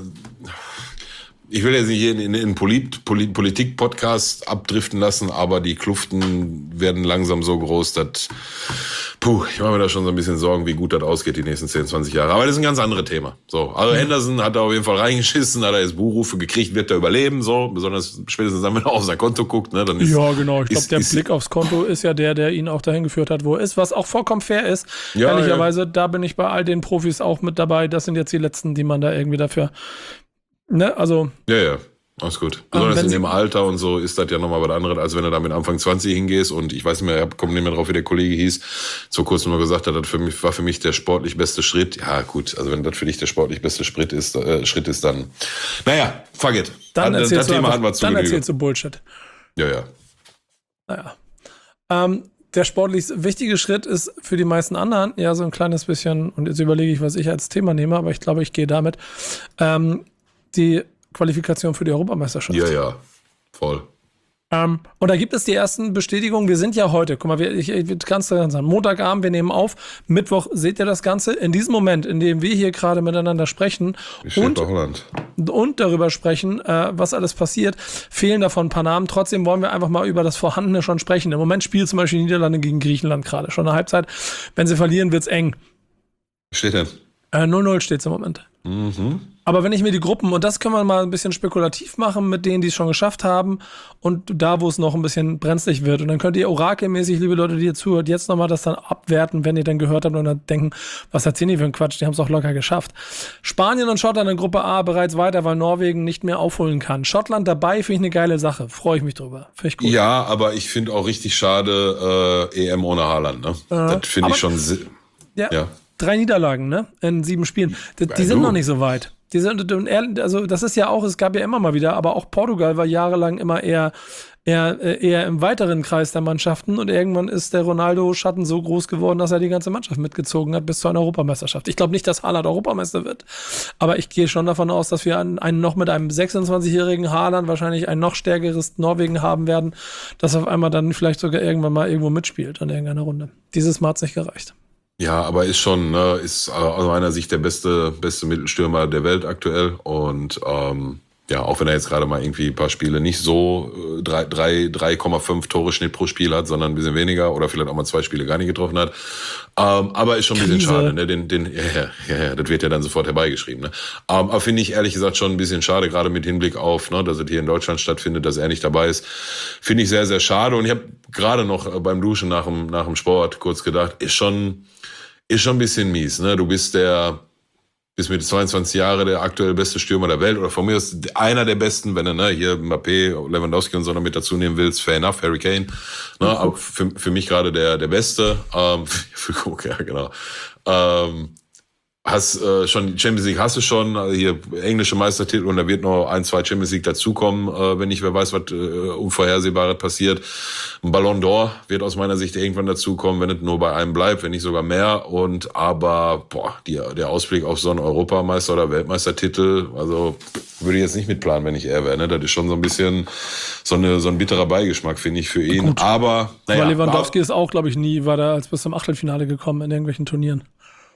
ich will jetzt nicht hier in einen Polit, Polit, Politik-Podcast abdriften lassen, aber die Kluften werden langsam so groß, dass, puh, ich mache mir da schon so ein bisschen Sorgen, wie gut das ausgeht die nächsten zehn, zwanzig Jahre. Aber das ist ein ganz anderes Thema. So, also mhm. Henderson hat da auf jeden Fall reingeschissen, hat er jetzt Buchrufe gekriegt, wird er überleben, so, besonders spätestens dann, wenn er auf sein Konto guckt, ne, dann ist, ja, genau, ich glaube, der ist, Blick aufs Konto ist ja der, der ihn auch dahin geführt hat, wo er ist, was auch vollkommen fair ist. Ja, ehrlicherweise, ja. da bin ich bei all den Profis auch mit dabei. Das sind jetzt die letzten, die man da irgendwie dafür, ne, also. Ja, ja. Alles gut. Besonders ähm, in dem Alter und so ist das ja nochmal was anderes, als wenn du da mit Anfang zwanzig hingehst und ich weiß nicht mehr, ich komme nicht mehr drauf, wie der Kollege hieß, so kurz nur gesagt hat, das für mich, war für mich der sportlich beste Schritt. Ja gut, also wenn das für dich der sportlich beste Schritt ist, äh, Schritt ist, dann, naja, fuck it. Dann, das, erzählst, das du Thema einfach, hatten wir zu dann Genüge. erzählst du Bullshit. Ja, ja. Naja. Ähm, der sportlich wichtige Schritt ist für die meisten anderen ja so ein kleines bisschen, und jetzt überlege ich, was ich als Thema nehme, aber ich glaube, ich gehe damit, ähm, die Qualifikation für die Europameisterschaft. Ja, ja, voll. Ähm, und da gibt es die ersten Bestätigungen. Wir sind ja heute, guck mal, wir, ich, ich kann es sagen, Montagabend, wir nehmen auf, Mittwoch seht ihr das Ganze. In diesem Moment, in dem wir hier gerade miteinander sprechen und, und darüber sprechen, äh, was alles passiert, fehlen davon ein paar Namen. Trotzdem wollen wir einfach mal über das Vorhandene schon sprechen. Im Moment spielt zum Beispiel Niederlande gegen Griechenland gerade. Schon eine Halbzeit. Wenn sie verlieren, wird's eng. Was steht denn? Äh, null null steht es im Moment. Mhm. Aber wenn ich mir die Gruppen, und das können wir mal ein bisschen spekulativ machen mit denen, die es schon geschafft haben und da, wo es noch ein bisschen brenzlig wird. Und dann könnt ihr orakelmäßig, liebe Leute, die ihr zuhört, jetzt nochmal das dann abwerten, wenn ihr dann gehört habt und dann denken, was erzählen die für einen Quatsch, die haben es auch locker geschafft. Spanien und Schottland in Gruppe A bereits weiter, weil Norwegen nicht mehr aufholen kann. Schottland dabei, finde ich eine geile Sache. Freue ich mich drüber. Finde ich gut. Ja, aber ich finde auch richtig schade, äh, E M ohne Haaland. Ne? Äh, das finde ich schon... Si- ja. ja. Drei Niederlagen, ne? In sieben Spielen. Die, die sind noch nicht so weit. Die sind, also das ist ja auch, es gab ja immer mal wieder, aber auch Portugal war jahrelang immer eher, eher, eher im weiteren Kreis der Mannschaften und irgendwann ist der Ronaldo-Schatten so groß geworden, dass er die ganze Mannschaft mitgezogen hat bis zu einer Europameisterschaft. Ich glaube nicht, dass Haaland Europameister wird, aber ich gehe schon davon aus, dass wir einen, einen noch mit einem sechsundzwanzigjährigen Haaland wahrscheinlich ein noch stärkeres Norwegen haben werden, das auf einmal dann vielleicht sogar irgendwann mal irgendwo mitspielt an irgendeiner Runde. Dieses Mal hat es nicht gereicht. Ja, aber ist schon, ne, ist aus meiner Sicht der beste, beste Mittelstürmer der Welt aktuell. Und ähm, ja, auch wenn er jetzt gerade mal irgendwie ein paar Spiele nicht so äh, drei Komma fünf Tore Schnitt pro Spiel hat, sondern ein bisschen weniger oder vielleicht auch mal zwei Spiele gar nicht getroffen hat. Ähm, aber ist schon ein bisschen Krise. schade, ne? Den, den, ja, ja, ja, das wird ja dann sofort herbeigeschrieben. Ne? Ähm, aber finde ich ehrlich gesagt schon ein bisschen schade, gerade mit Hinblick auf, ne, dass es hier in Deutschland stattfindet, dass er nicht dabei ist. Finde ich sehr, sehr schade. Und ich habe gerade noch beim Duschen nach dem, nach dem Sport kurz gedacht, ist schon, ist schon ein bisschen mies. Ne? Du bist der bis mit zweiundzwanzig Jahre der aktuell beste Stürmer der Welt oder von mir ist einer der besten, wenn du ne, hier Mbappé, Lewandowski und so noch mit dazu nehmen willst, fair enough, Harry Kane. Ne, aber für, für mich gerade der der Beste. Ähm, für Cook, ja genau. Ähm, hast äh, schon die Champions League hast du schon, also hier englische Meistertitel und da wird noch ein, zwei Champions League dazukommen, äh, wenn nicht wer weiß, was äh, Unvorhersehbares passiert. Ein Ballon d'Or wird aus meiner Sicht irgendwann dazukommen, wenn es nur bei einem bleibt, wenn nicht sogar mehr. Und aber boah, die, der Ausblick auf so einen Europameister- oder Weltmeistertitel, also würde ich jetzt nicht mitplanen, wenn ich er wäre. Ne? Das ist schon so ein bisschen so, eine, so ein bitterer Beigeschmack, finde ich, für ihn. Gut. Aber naja, aber Lewandowski ist auch, glaube ich, nie weiter als bis zum Achtelfinale gekommen in irgendwelchen Turnieren.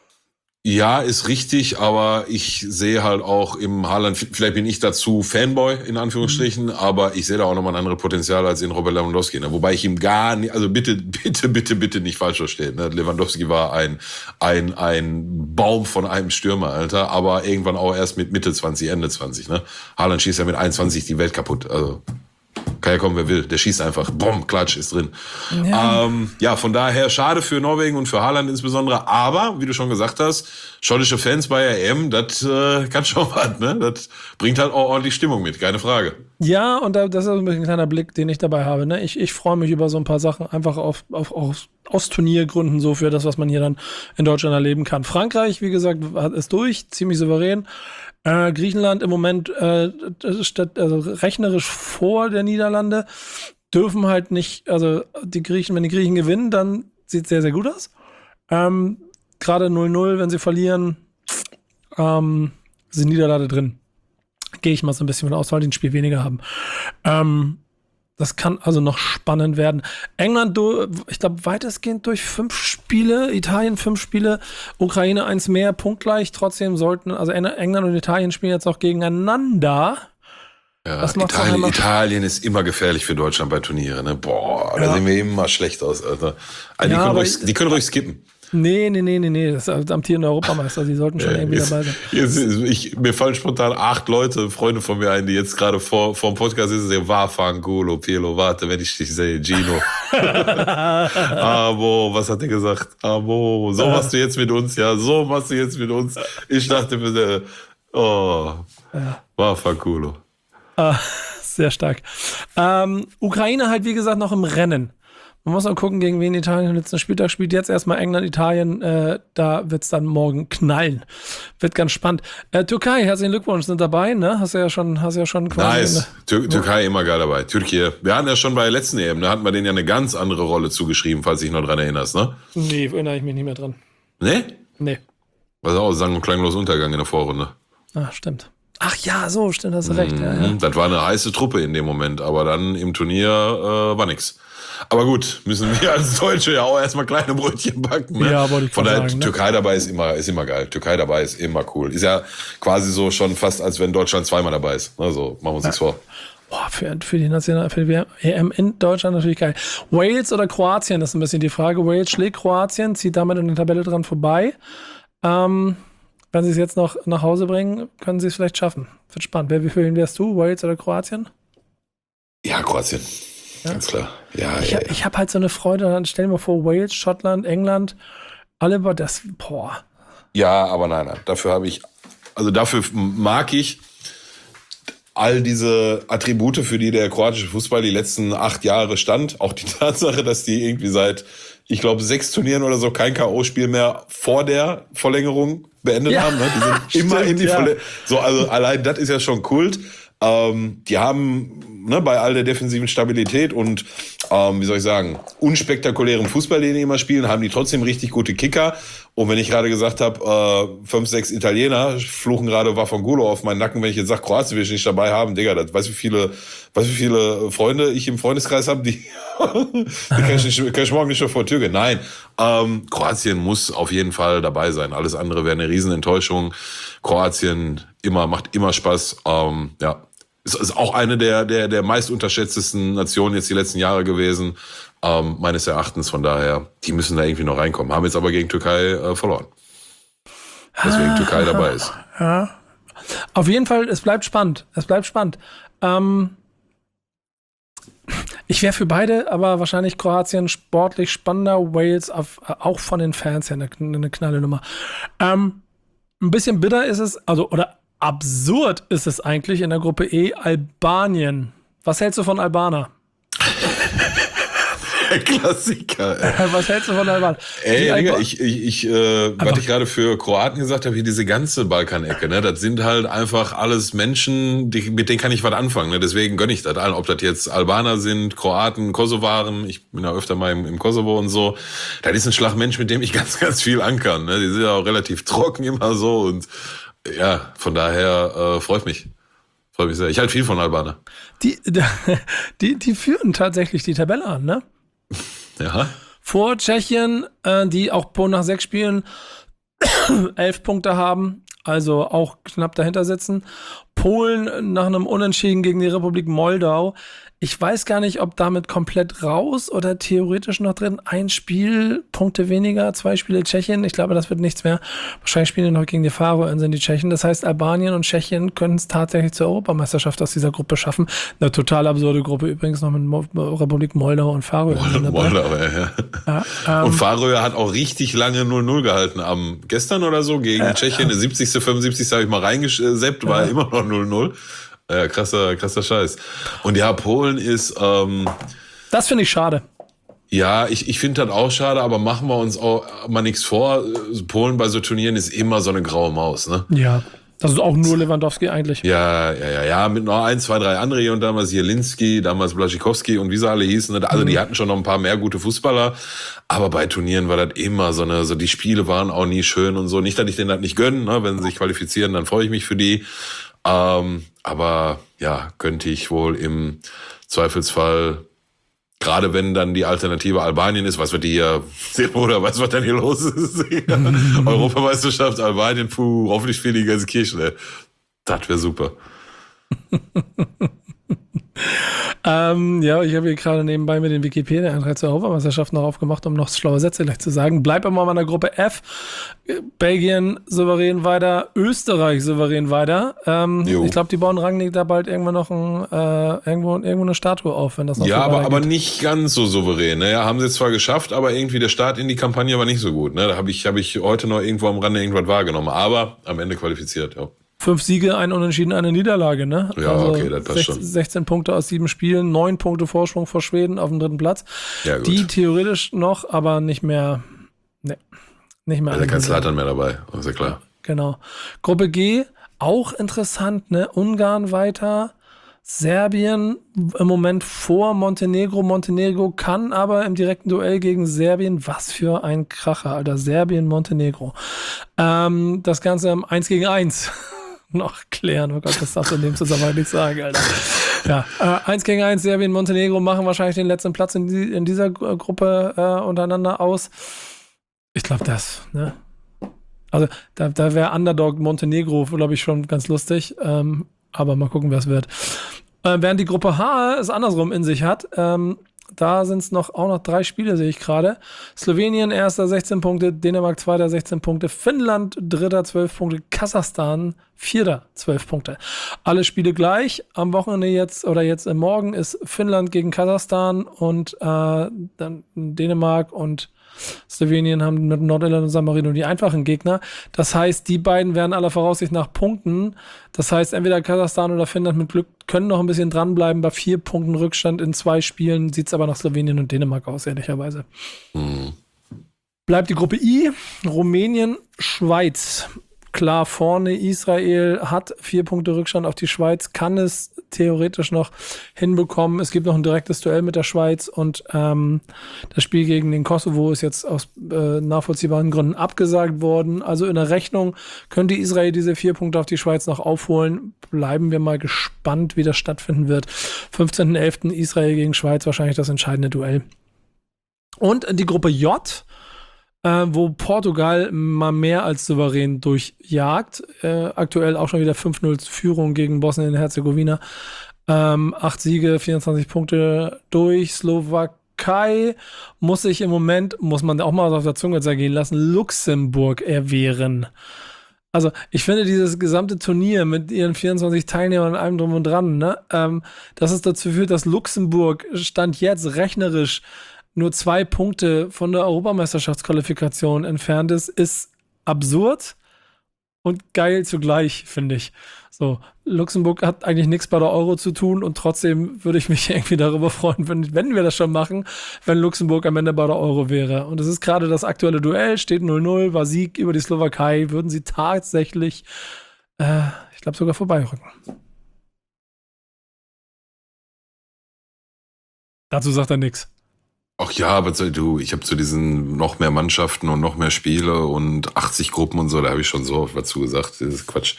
Ja, ist richtig, aber ich sehe halt auch im Haaland, vielleicht bin ich dazu Fanboy, in Anführungsstrichen, mhm. aber ich sehe da auch nochmal ein anderes Potenzial als in Robert Lewandowski. Ne? Wobei ich ihm gar nicht, also bitte, bitte, bitte, bitte nicht falsch verstehen. Ne? Lewandowski war ein, ein, ein Baum von einem Stürmer, Alter, aber irgendwann auch erst mit Mitte zwanzig, Ende zwanzig. Ne? Haaland schießt ja mit einundzwanzig die Welt kaputt, also... Kann ja kommen, wer will. Der schießt einfach. Bumm, Klatsch, ist drin. Ja. Ähm, ja, von daher schade für Norwegen und für Haaland insbesondere. Aber, wie du schon gesagt hast, schottische Fans bei der E M, das äh, kann schon was, ne? Das bringt halt auch ordentlich Stimmung mit, keine Frage. Ja, und das ist ein kleiner Blick, den ich dabei habe. Ne? Ich, ich freue mich über so ein paar Sachen, einfach auf, auf, auf, aus Turniergründen so für das, was man hier dann in Deutschland erleben kann. Frankreich, wie gesagt, ist durch, ziemlich souverän. Äh, Griechenland im Moment äh, statt, also rechnerisch vor der Niederlande, dürfen halt nicht, also die Griechen, wenn die Griechen gewinnen, dann sieht es sehr, sehr gut aus. Ähm, Gerade null null, wenn sie verlieren, ähm, sind Niederlande drin. Gehe ich mal so ein bisschen von aus, weil die ein Spiel weniger haben. Ähm, das kann also noch spannend werden. England, du, ich glaube, weitestgehend durch fünf Spiele, Italien fünf Spiele, Ukraine eins mehr, punktgleich. Trotzdem sollten, also England und Italien spielen jetzt auch gegeneinander. Ja, Italien, Italien ist immer gefährlich für Deutschland bei Turnieren. Ne? Boah, da ja. sehen wir immer schlecht aus, Alter. Also ja, die, können ruhig, die können ruhig skippen. Nee, nee, nee, nee, nee, das ist amtierende Europameister, die sollten schon ja, irgendwie jetzt, dabei sein. Jetzt, ich, mir fallen spontan acht Leute, Freunde von mir ein, die jetzt gerade vor, vor dem Podcast sitzen und sagen, war Fangulo, Pielo, warte, wenn ich dich sehe, Gino. Abo, was hat er gesagt? Abo, so machst du jetzt mit uns, ja, so machst du jetzt mit uns. Ich dachte mir, oh, ja. war Fangulo. Äh, sehr stark. Ähm, Ukraine halt, wie gesagt, noch im Rennen. Man muss auch gucken, gegen wen Italien am letzten Spieltag spielt. Jetzt erstmal England, Italien. Äh, da wird es dann morgen knallen. Wird ganz spannend. Äh, Türkei, herzlichen Glückwunsch, sind dabei, ne? Hast du ja schon, hast ja schon quasi. Nice. Tür- Türkei immer geil dabei. Türkei. Wir hatten ja schon bei der letzten E M, da hatten wir denen ja eine ganz andere Rolle zugeschrieben, falls du dich noch dran erinnerst, ne? Nee, erinnere ich mich nicht mehr dran. Ne? Nee. Was auch sang- und klanglos Untergang in der Vorrunde. Ah, stimmt. Ach ja, so, stimmt, hast du recht. Ja, ja. Das war eine heiße Truppe in dem Moment, aber dann im Turnier äh, war nix. Aber gut, müssen wir als Deutsche ja auch erstmal kleine Brötchen backen. Ne? Ja, wollte ich Von gerade daher, sagen, ne? Türkei dabei ist immer, ist immer geil. Türkei dabei ist immer cool. Ist ja quasi so schon fast, als wenn Deutschland zweimal dabei ist. Also machen wir uns nichts vor. Boah, für, für die National, für die E M in Deutschland natürlich geil. Wales oder Kroatien, das ist ein bisschen die Frage. Wales schlägt Kroatien, zieht damit in der Tabelle dran vorbei. Ähm, wenn sie es jetzt noch nach Hause bringen, können sie es vielleicht schaffen. Wird spannend. Wer, wie für wen wärst du? Wales oder Kroatien? Ja, Kroatien. Ja? Ganz klar. Ja, ich ja, ich ja. habe halt so eine Freude. Dann stell dir mal vor, Wales, Schottland, England, alle über das, boah. Ja, aber nein, nein. Dafür habe ich, also dafür mag ich all diese Attribute, für die der kroatische Fußball die letzten acht Jahre stand. Auch die Tatsache, dass die irgendwie seit, ich glaube, sechs Turnieren oder so kein K O-Spiel mehr vor der Verlängerung beendet Ja, haben. Ne? Die sind immer stimmt, in die ja. Verlängerung. So, also allein das ist ja schon Kult. Ähm, die haben ne, bei all der defensiven Stabilität und, ähm, wie soll ich sagen, unspektakulären Fußball, den die immer spielen, haben die trotzdem richtig gute Kicker. Und wenn ich gerade gesagt habe, äh, fünf, sechs Italiener fluchen gerade Waffangulo auf meinen Nacken, wenn ich jetzt sage, Kroatien will ich nicht dabei haben, Digga, das, weißt du, wie viele, weißt du, wie viele Freunde ich im Freundeskreis habe, die, die kann, ich nicht, kann ich morgen nicht schon vor die Tür gehen. Nein, ähm, Kroatien muss auf jeden Fall dabei sein. Alles andere wäre eine Riesenenttäuschung. Kroatien immer, macht immer Spaß. Ähm, ja. Es ist auch eine der, der, der meist unterschätztesten Nationen jetzt die letzten Jahre gewesen, ähm, meines Erachtens. Von daher, die müssen da irgendwie noch reinkommen. Haben jetzt aber gegen Türkei äh, verloren. Deswegen Türkei dabei ist. Ja. Auf jeden Fall, es bleibt spannend. Es bleibt spannend. Ähm, ich wäre für beide, aber wahrscheinlich Kroatien sportlich spannender, Wales auf, auch von den Fans her eine, eine knalle Nummer. Ähm, ein bisschen bitter ist es, also, oder absurd ist es eigentlich in der Gruppe E, Albanien. Was hältst du von Albaner? Klassiker. Ey. Was hältst du von Albanien? Ey, Die Digga, Alba- ich, ich, ich äh, was ich gerade für Kroaten gesagt habe, hier diese ganze Balkanecke, ne, das sind halt einfach alles Menschen, die, mit denen kann ich was anfangen, ne, deswegen gönne ich das allen, ob das jetzt Albaner sind, Kroaten, Kosovaren, ich bin ja öfter mal im, im Kosovo und so, das ist ein Schlagmensch, mit dem ich ganz, ganz viel ankern, ne, die sind ja auch relativ trocken immer so und ja, von daher äh, freut mich. Freut mich sehr. Ich halte viel von Albaner. Die, die, die führen tatsächlich die Tabelle an, ne? Ja. Vor Tschechien, äh, die auch nach sechs Spielen elf Punkte haben, also auch knapp dahinter sitzen. Polen nach einem Unentschieden gegen die Republik Moldau. Ich weiß gar nicht, ob damit komplett raus oder theoretisch noch drin. Ein Spiel, Punkte weniger, zwei Spiele Tschechien. Ich glaube, das wird nichts mehr. Wahrscheinlich spielen die noch gegen die Färöerinseln, die Tschechen. Das heißt, Albanien und Tschechien können es tatsächlich zur Europameisterschaft aus dieser Gruppe schaffen. Eine total absurde Gruppe übrigens noch mit Mo- Republik Moldau und Färöerinseln dabei. Moldau, ja. Ja, ähm, Und Färöer hat auch richtig lange null null gehalten. Am gestern oder so gegen Äh, Tschechien, der siebzigste, fünfundsiebzigste habe ich mal reingeseppt, war Ja. immer noch null null. Ja, krasser, krasser Scheiß. Und ja, Polen ist, ähm, das finde ich schade. ja, ich, ich finde das auch schade, aber machen wir uns auch mal nichts vor. Polen bei so Turnieren ist immer so eine graue Maus, ne? Ja. Das ist auch nur Lewandowski eigentlich. Ja, ja, ja, ja, mit noch ein, zwei, drei andere und damals Jelinski, damals Blaschikowski und wie sie alle hießen. Ne? Also die hatten schon noch ein paar mehr gute Fußballer. Aber bei Turnieren war das immer so eine, so die Spiele waren auch nie schön und so. Nicht, dass ich denen das nicht gönne, ne? Wenn sie sich qualifizieren, dann freue ich mich für die. Ähm, aber ja, könnte ich wohl im Zweifelsfall, gerade wenn dann die Alternative Albanien ist, was wird die hier, oder was was denn hier los ist? Europameisterschaft Albanien, puh, hoffentlich spielen die ganze Kirche, ey. Das wäre super. Ähm, ja, ich habe hier gerade nebenbei mir den Wikipedia-Eintrag zur Europameisterschaft noch aufgemacht, um noch schlaue Sätze gleich zu sagen. Bleib immer mal in der Gruppe F. Belgien souverän weiter, Österreich souverän weiter. Ähm, Jo. ich glaube, die bauen Rangnick da bald irgendwann noch ein, äh, irgendwo, irgendwo eine Statue auf, wenn das noch Ja, so aber, weitergeht. aber nicht ganz so souverän. Ne? Ja, haben sie zwar geschafft, aber irgendwie der Start in die Kampagne war nicht so gut. Ne? Da habe ich, hab ich heute noch irgendwo am Rande irgendwas wahrgenommen. Aber am Ende qualifiziert, ja. Fünf Siege, ein Unentschieden, eine Niederlage, ne? Ja, also okay, das passt sechzehn, schon. sechzehn Punkte aus sieben Spielen, neun Punkte Vorsprung vor Schweden auf dem dritten Platz. Ja, gut. Die theoretisch noch, aber nicht mehr, ne, nicht mehr. Da ist kein eingesetzt. Zlatan mehr dabei, ist ja klar. Genau. Gruppe G, auch interessant, ne? Ungarn weiter, Serbien im Moment vor Montenegro. Montenegro kann aber im direkten Duell gegen Serbien, was für ein Kracher, Alter. Serbien, Montenegro. Ähm, das Ganze im eins gegen eins noch klären. Oh Gott, das darfst du in dem Zusammenhang nicht sagen, Alter. Ja, äh, eins gegen eins, Serbien, Montenegro machen wahrscheinlich den letzten Platz in, die, in dieser Gruppe äh, untereinander aus. Ich glaube das, ne? Also da, da wäre Underdog Montenegro, glaube ich, schon ganz lustig. Ähm, aber mal gucken, wer es wird. Äh, während die Gruppe H es andersrum in sich hat, ähm, da sind es noch, auch noch drei Spiele, sehe ich gerade. Slowenien erster sechzehn Punkte, Dänemark zweiter sechzehn Punkte, Finnland dritter zwölf Punkte, Kasachstan vierter zwölf Punkte. Alle Spiele gleich. Am Wochenende jetzt oder jetzt im Morgen ist Finnland gegen Kasachstan und äh, dann Dänemark und Slowenien haben mit Nordirland und San Marino die einfachen Gegner. Das heißt, die beiden werden aller Voraussicht nach punkten. Das heißt, entweder Kasachstan oder Finnland mit Glück können noch ein bisschen dranbleiben. Bei vier Punkten Rückstand in zwei Spielen sieht es aber nach Slowenien und Dänemark aus, ehrlicherweise. Mhm. Bleibt die Gruppe I, Rumänien, Schweiz. Klar vorne, Israel hat vier Punkte Rückstand auf die Schweiz, kann es theoretisch noch hinbekommen. Es gibt noch ein direktes Duell mit der Schweiz und ähm, das Spiel gegen den Kosovo ist jetzt aus äh, nachvollziehbaren Gründen abgesagt worden. Also in der Rechnung könnte Israel diese vier Punkte auf die Schweiz noch aufholen. Bleiben wir mal gespannt, wie das stattfinden wird. fünfzehnten elften Israel gegen Schweiz, wahrscheinlich das entscheidende Duell. Und die Gruppe J, Äh, wo Portugal mal mehr als souverän durchjagt. Äh, aktuell auch schon wieder fünf null Führung gegen Bosnien-Herzegowina. Ähm, acht Siege, vierundzwanzig Punkte durch. Slowakei muss sich im Moment, muss man auch mal auf der Zunge zergehen lassen, Luxemburg erwehren. Also ich finde dieses gesamte Turnier mit ihren vierundzwanzig Teilnehmern und allem drum und dran, ne, ähm, dass es dazu führt, dass Luxemburg Stand jetzt rechnerisch nur zwei Punkte von der Europameisterschaftsqualifikation entfernt ist, ist absurd und geil zugleich, finde ich. So, Luxemburg hat eigentlich nichts bei der Euro zu tun und trotzdem würde ich mich irgendwie darüber freuen, wenn, wenn wir das schon machen, wenn Luxemburg am Ende bei der Euro wäre. Und es ist gerade das aktuelle Duell, steht null null, war Sieg über die Slowakei, würden sie tatsächlich, äh, ich glaube, sogar vorbeirücken. Dazu sagt er nichts. Ach ja, aber so, du, ich habe zu diesen noch mehr Mannschaften und noch mehr Spiele und achtzig Gruppen und so, da habe ich schon so oft was zu gesagt. Das ist Quatsch.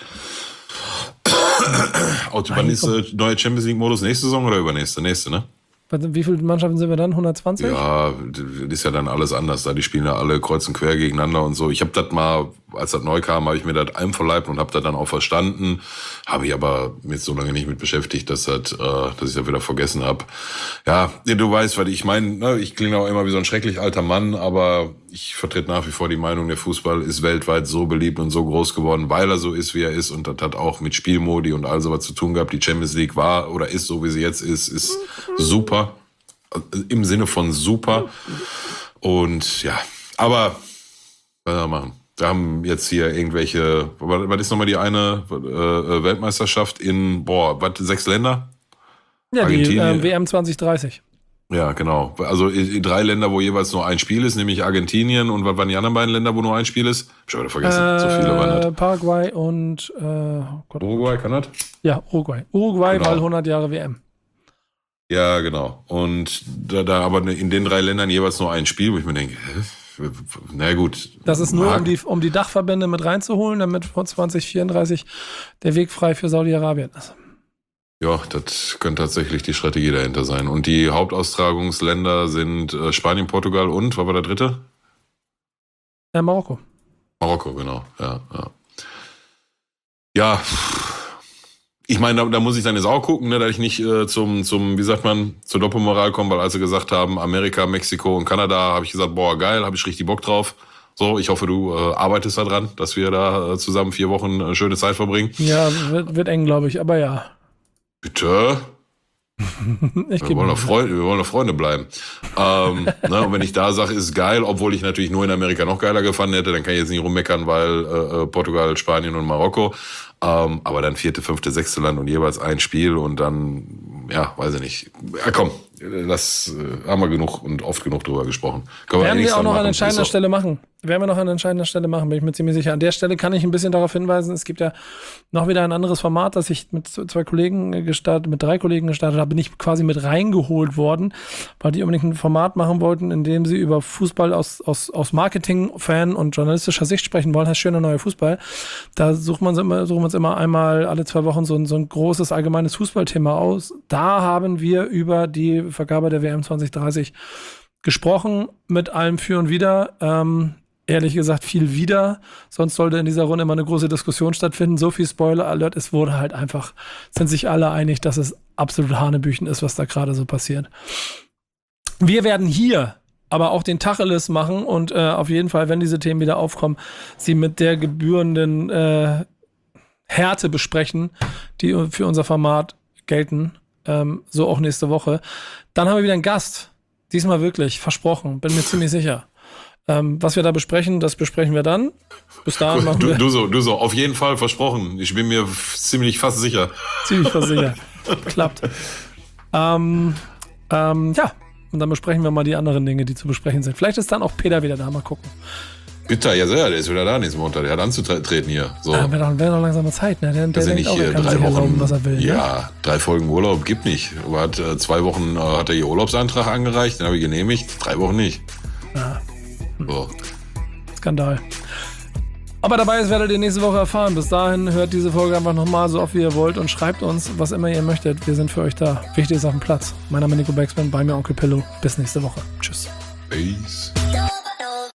Autobahn ist äh, neue Champions League-Modus nächste Saison oder übernächste? Nächste, ne? Wie viele Mannschaften sind wir dann? hundertzwanzig? Ja, das ist ja dann alles anders. Da die spielen ja alle kreuz und quer gegeneinander und so. Ich habe das mal, als das neu kam, habe ich mir das einverleibt und habe das dann auch verstanden. Habe ich aber mit so lange nicht mit beschäftigt, dass, das, äh, dass ich das wieder vergessen habe. Ja, du weißt, was ich meine. Ne? Ich klinge auch immer wie so ein schrecklich alter Mann, aber ich vertrete nach wie vor die Meinung, der Fußball ist weltweit so beliebt und so groß geworden, weil er so ist, wie er ist. Und das hat auch mit Spielmodi und all sowas zu tun gehabt. Die Champions League war oder ist so, wie sie jetzt ist, ist super. Im Sinne von super. Und ja, aber was soll man machen? Wir haben jetzt hier irgendwelche, was ist nochmal die eine äh, Weltmeisterschaft in, boah, was, sechs Länder? Ja, die äh, W M zwanzig dreißig. Ja, genau. Also drei Länder, wo jeweils nur ein Spiel ist, nämlich Argentinien und was waren die anderen beiden Länder, wo nur ein Spiel ist? Ich habe wieder vergessen, äh, so viele waren das. Paraguay und äh, oh Gott. Uruguay, kann das? Ja, Uruguay. Uruguay, Genau. weil hundert Jahre W M. Ja, genau. Und da, da aber in den drei Ländern jeweils nur ein Spiel, wo ich mir denke, hä? Na gut. Das ist nur, mag. um die, um die Dachverbände mit reinzuholen, damit vor zwanzig vierunddreißig der Weg frei für Saudi-Arabien ist. Ja, das könnte tatsächlich die Strategie dahinter sein. Und die Hauptaustragungsländer sind äh, Spanien, Portugal und, was war der dritte? Ja, Marokko. Marokko, genau. Ja, ja. Ja, ich meine, da, da muss ich dann jetzt auch gucken, ne, dass ich nicht äh, zum, zum, wie sagt man, zur Doppelmoral komme, weil als sie gesagt haben, Amerika, Mexiko und Kanada, habe ich gesagt, boah, geil, habe ich richtig Bock drauf. So, ich hoffe, du äh, arbeitest da dran, dass wir da äh, zusammen vier Wochen äh, schöne Zeit verbringen. Ja, wird, wird eng, glaube ich, aber ja. Bitte? Ich Wir wollen, doch Freunde, wir wollen doch Freunde bleiben. ähm, ne, und wenn ich da sage, ist geil, obwohl ich natürlich nur in Amerika noch geiler gefunden hätte, dann kann ich jetzt nicht rummeckern, weil äh, Portugal, Spanien und Marokko. Ähm, aber dann vierte, fünfte, sechste Land und jeweils ein Spiel und dann, ja, weiß ich nicht. Ja, komm, das äh, haben wir genug und oft genug drüber gesprochen. Können Werden wir, wir auch noch machen, an entscheidender so. Stelle machen. Werden wir noch an entscheidender Stelle machen, bin ich mir ziemlich sicher. An der Stelle kann ich ein bisschen darauf hinweisen, es gibt ja noch wieder ein anderes Format, das ich mit zwei Kollegen gestartet, mit drei Kollegen gestartet habe, bin ich quasi mit reingeholt worden, weil die unbedingt ein Format machen wollten, in dem sie über Fußball aus, aus, aus Marketing, Fan und journalistischer Sicht sprechen wollen. Das ist schöner neuer Fußball. Da sucht man immer, suchen wir uns immer einmal alle zwei Wochen so ein, so ein großes allgemeines Fußballthema aus. Da haben wir über die Vergabe der W M zwanzig dreißig gesprochen, mit allem für und wider. Ähm, ehrlich gesagt viel wider. Sonst sollte in dieser Runde immer eine große Diskussion stattfinden. So viel Spoiler-Alert, es wurde halt einfach, sind sich alle einig, dass es absolut Hanebüchen ist, was da gerade so passiert. Wir werden hier aber auch den Tacheles machen und äh, auf jeden Fall, wenn diese Themen wieder aufkommen, sie mit der gebührenden äh, Härte besprechen, die für unser Format gelten. Ähm, so auch nächste Woche. Dann haben wir wieder einen Gast. Diesmal wirklich, versprochen, bin mir ziemlich sicher. Ähm, was wir da besprechen, das besprechen wir dann. Bis dahin machen wir... Du, du so, du so, auf jeden Fall versprochen. Ich bin mir f- ziemlich fast sicher. Ziemlich versichert. Klappt. Ähm, ähm, ja, und dann besprechen wir mal die anderen Dinge, die zu besprechen sind. Vielleicht ist dann auch Peter wieder da, mal gucken. Bitte, ja, sehr, der ist wieder da nächsten Montag. Der hat anzutreten hier. So. Ja, wäre doch, wär doch langsam mal Zeit, ne? Der, der Dass er denkt nicht auch, er hier kann drei sich erlauben, Wochen, was er will. ja, Ne? drei Folgen Urlaub gibt nicht. Aber hat äh, zwei Wochen äh, hat er ihr Urlaubsantrag eingereicht, den habe ich genehmigt, drei Wochen nicht. Ja. So. Skandal. Aber dabei ist, werdet ihr nächste Woche erfahren. Bis dahin hört diese Folge einfach nochmal so oft wie ihr wollt und schreibt uns, was immer ihr möchtet. Wir sind für euch da. Wichtig ist auf dem Platz. Mein Name ist Nico Backspin, bei mir Onkel Pillow. Bis nächste Woche. Tschüss. Peace.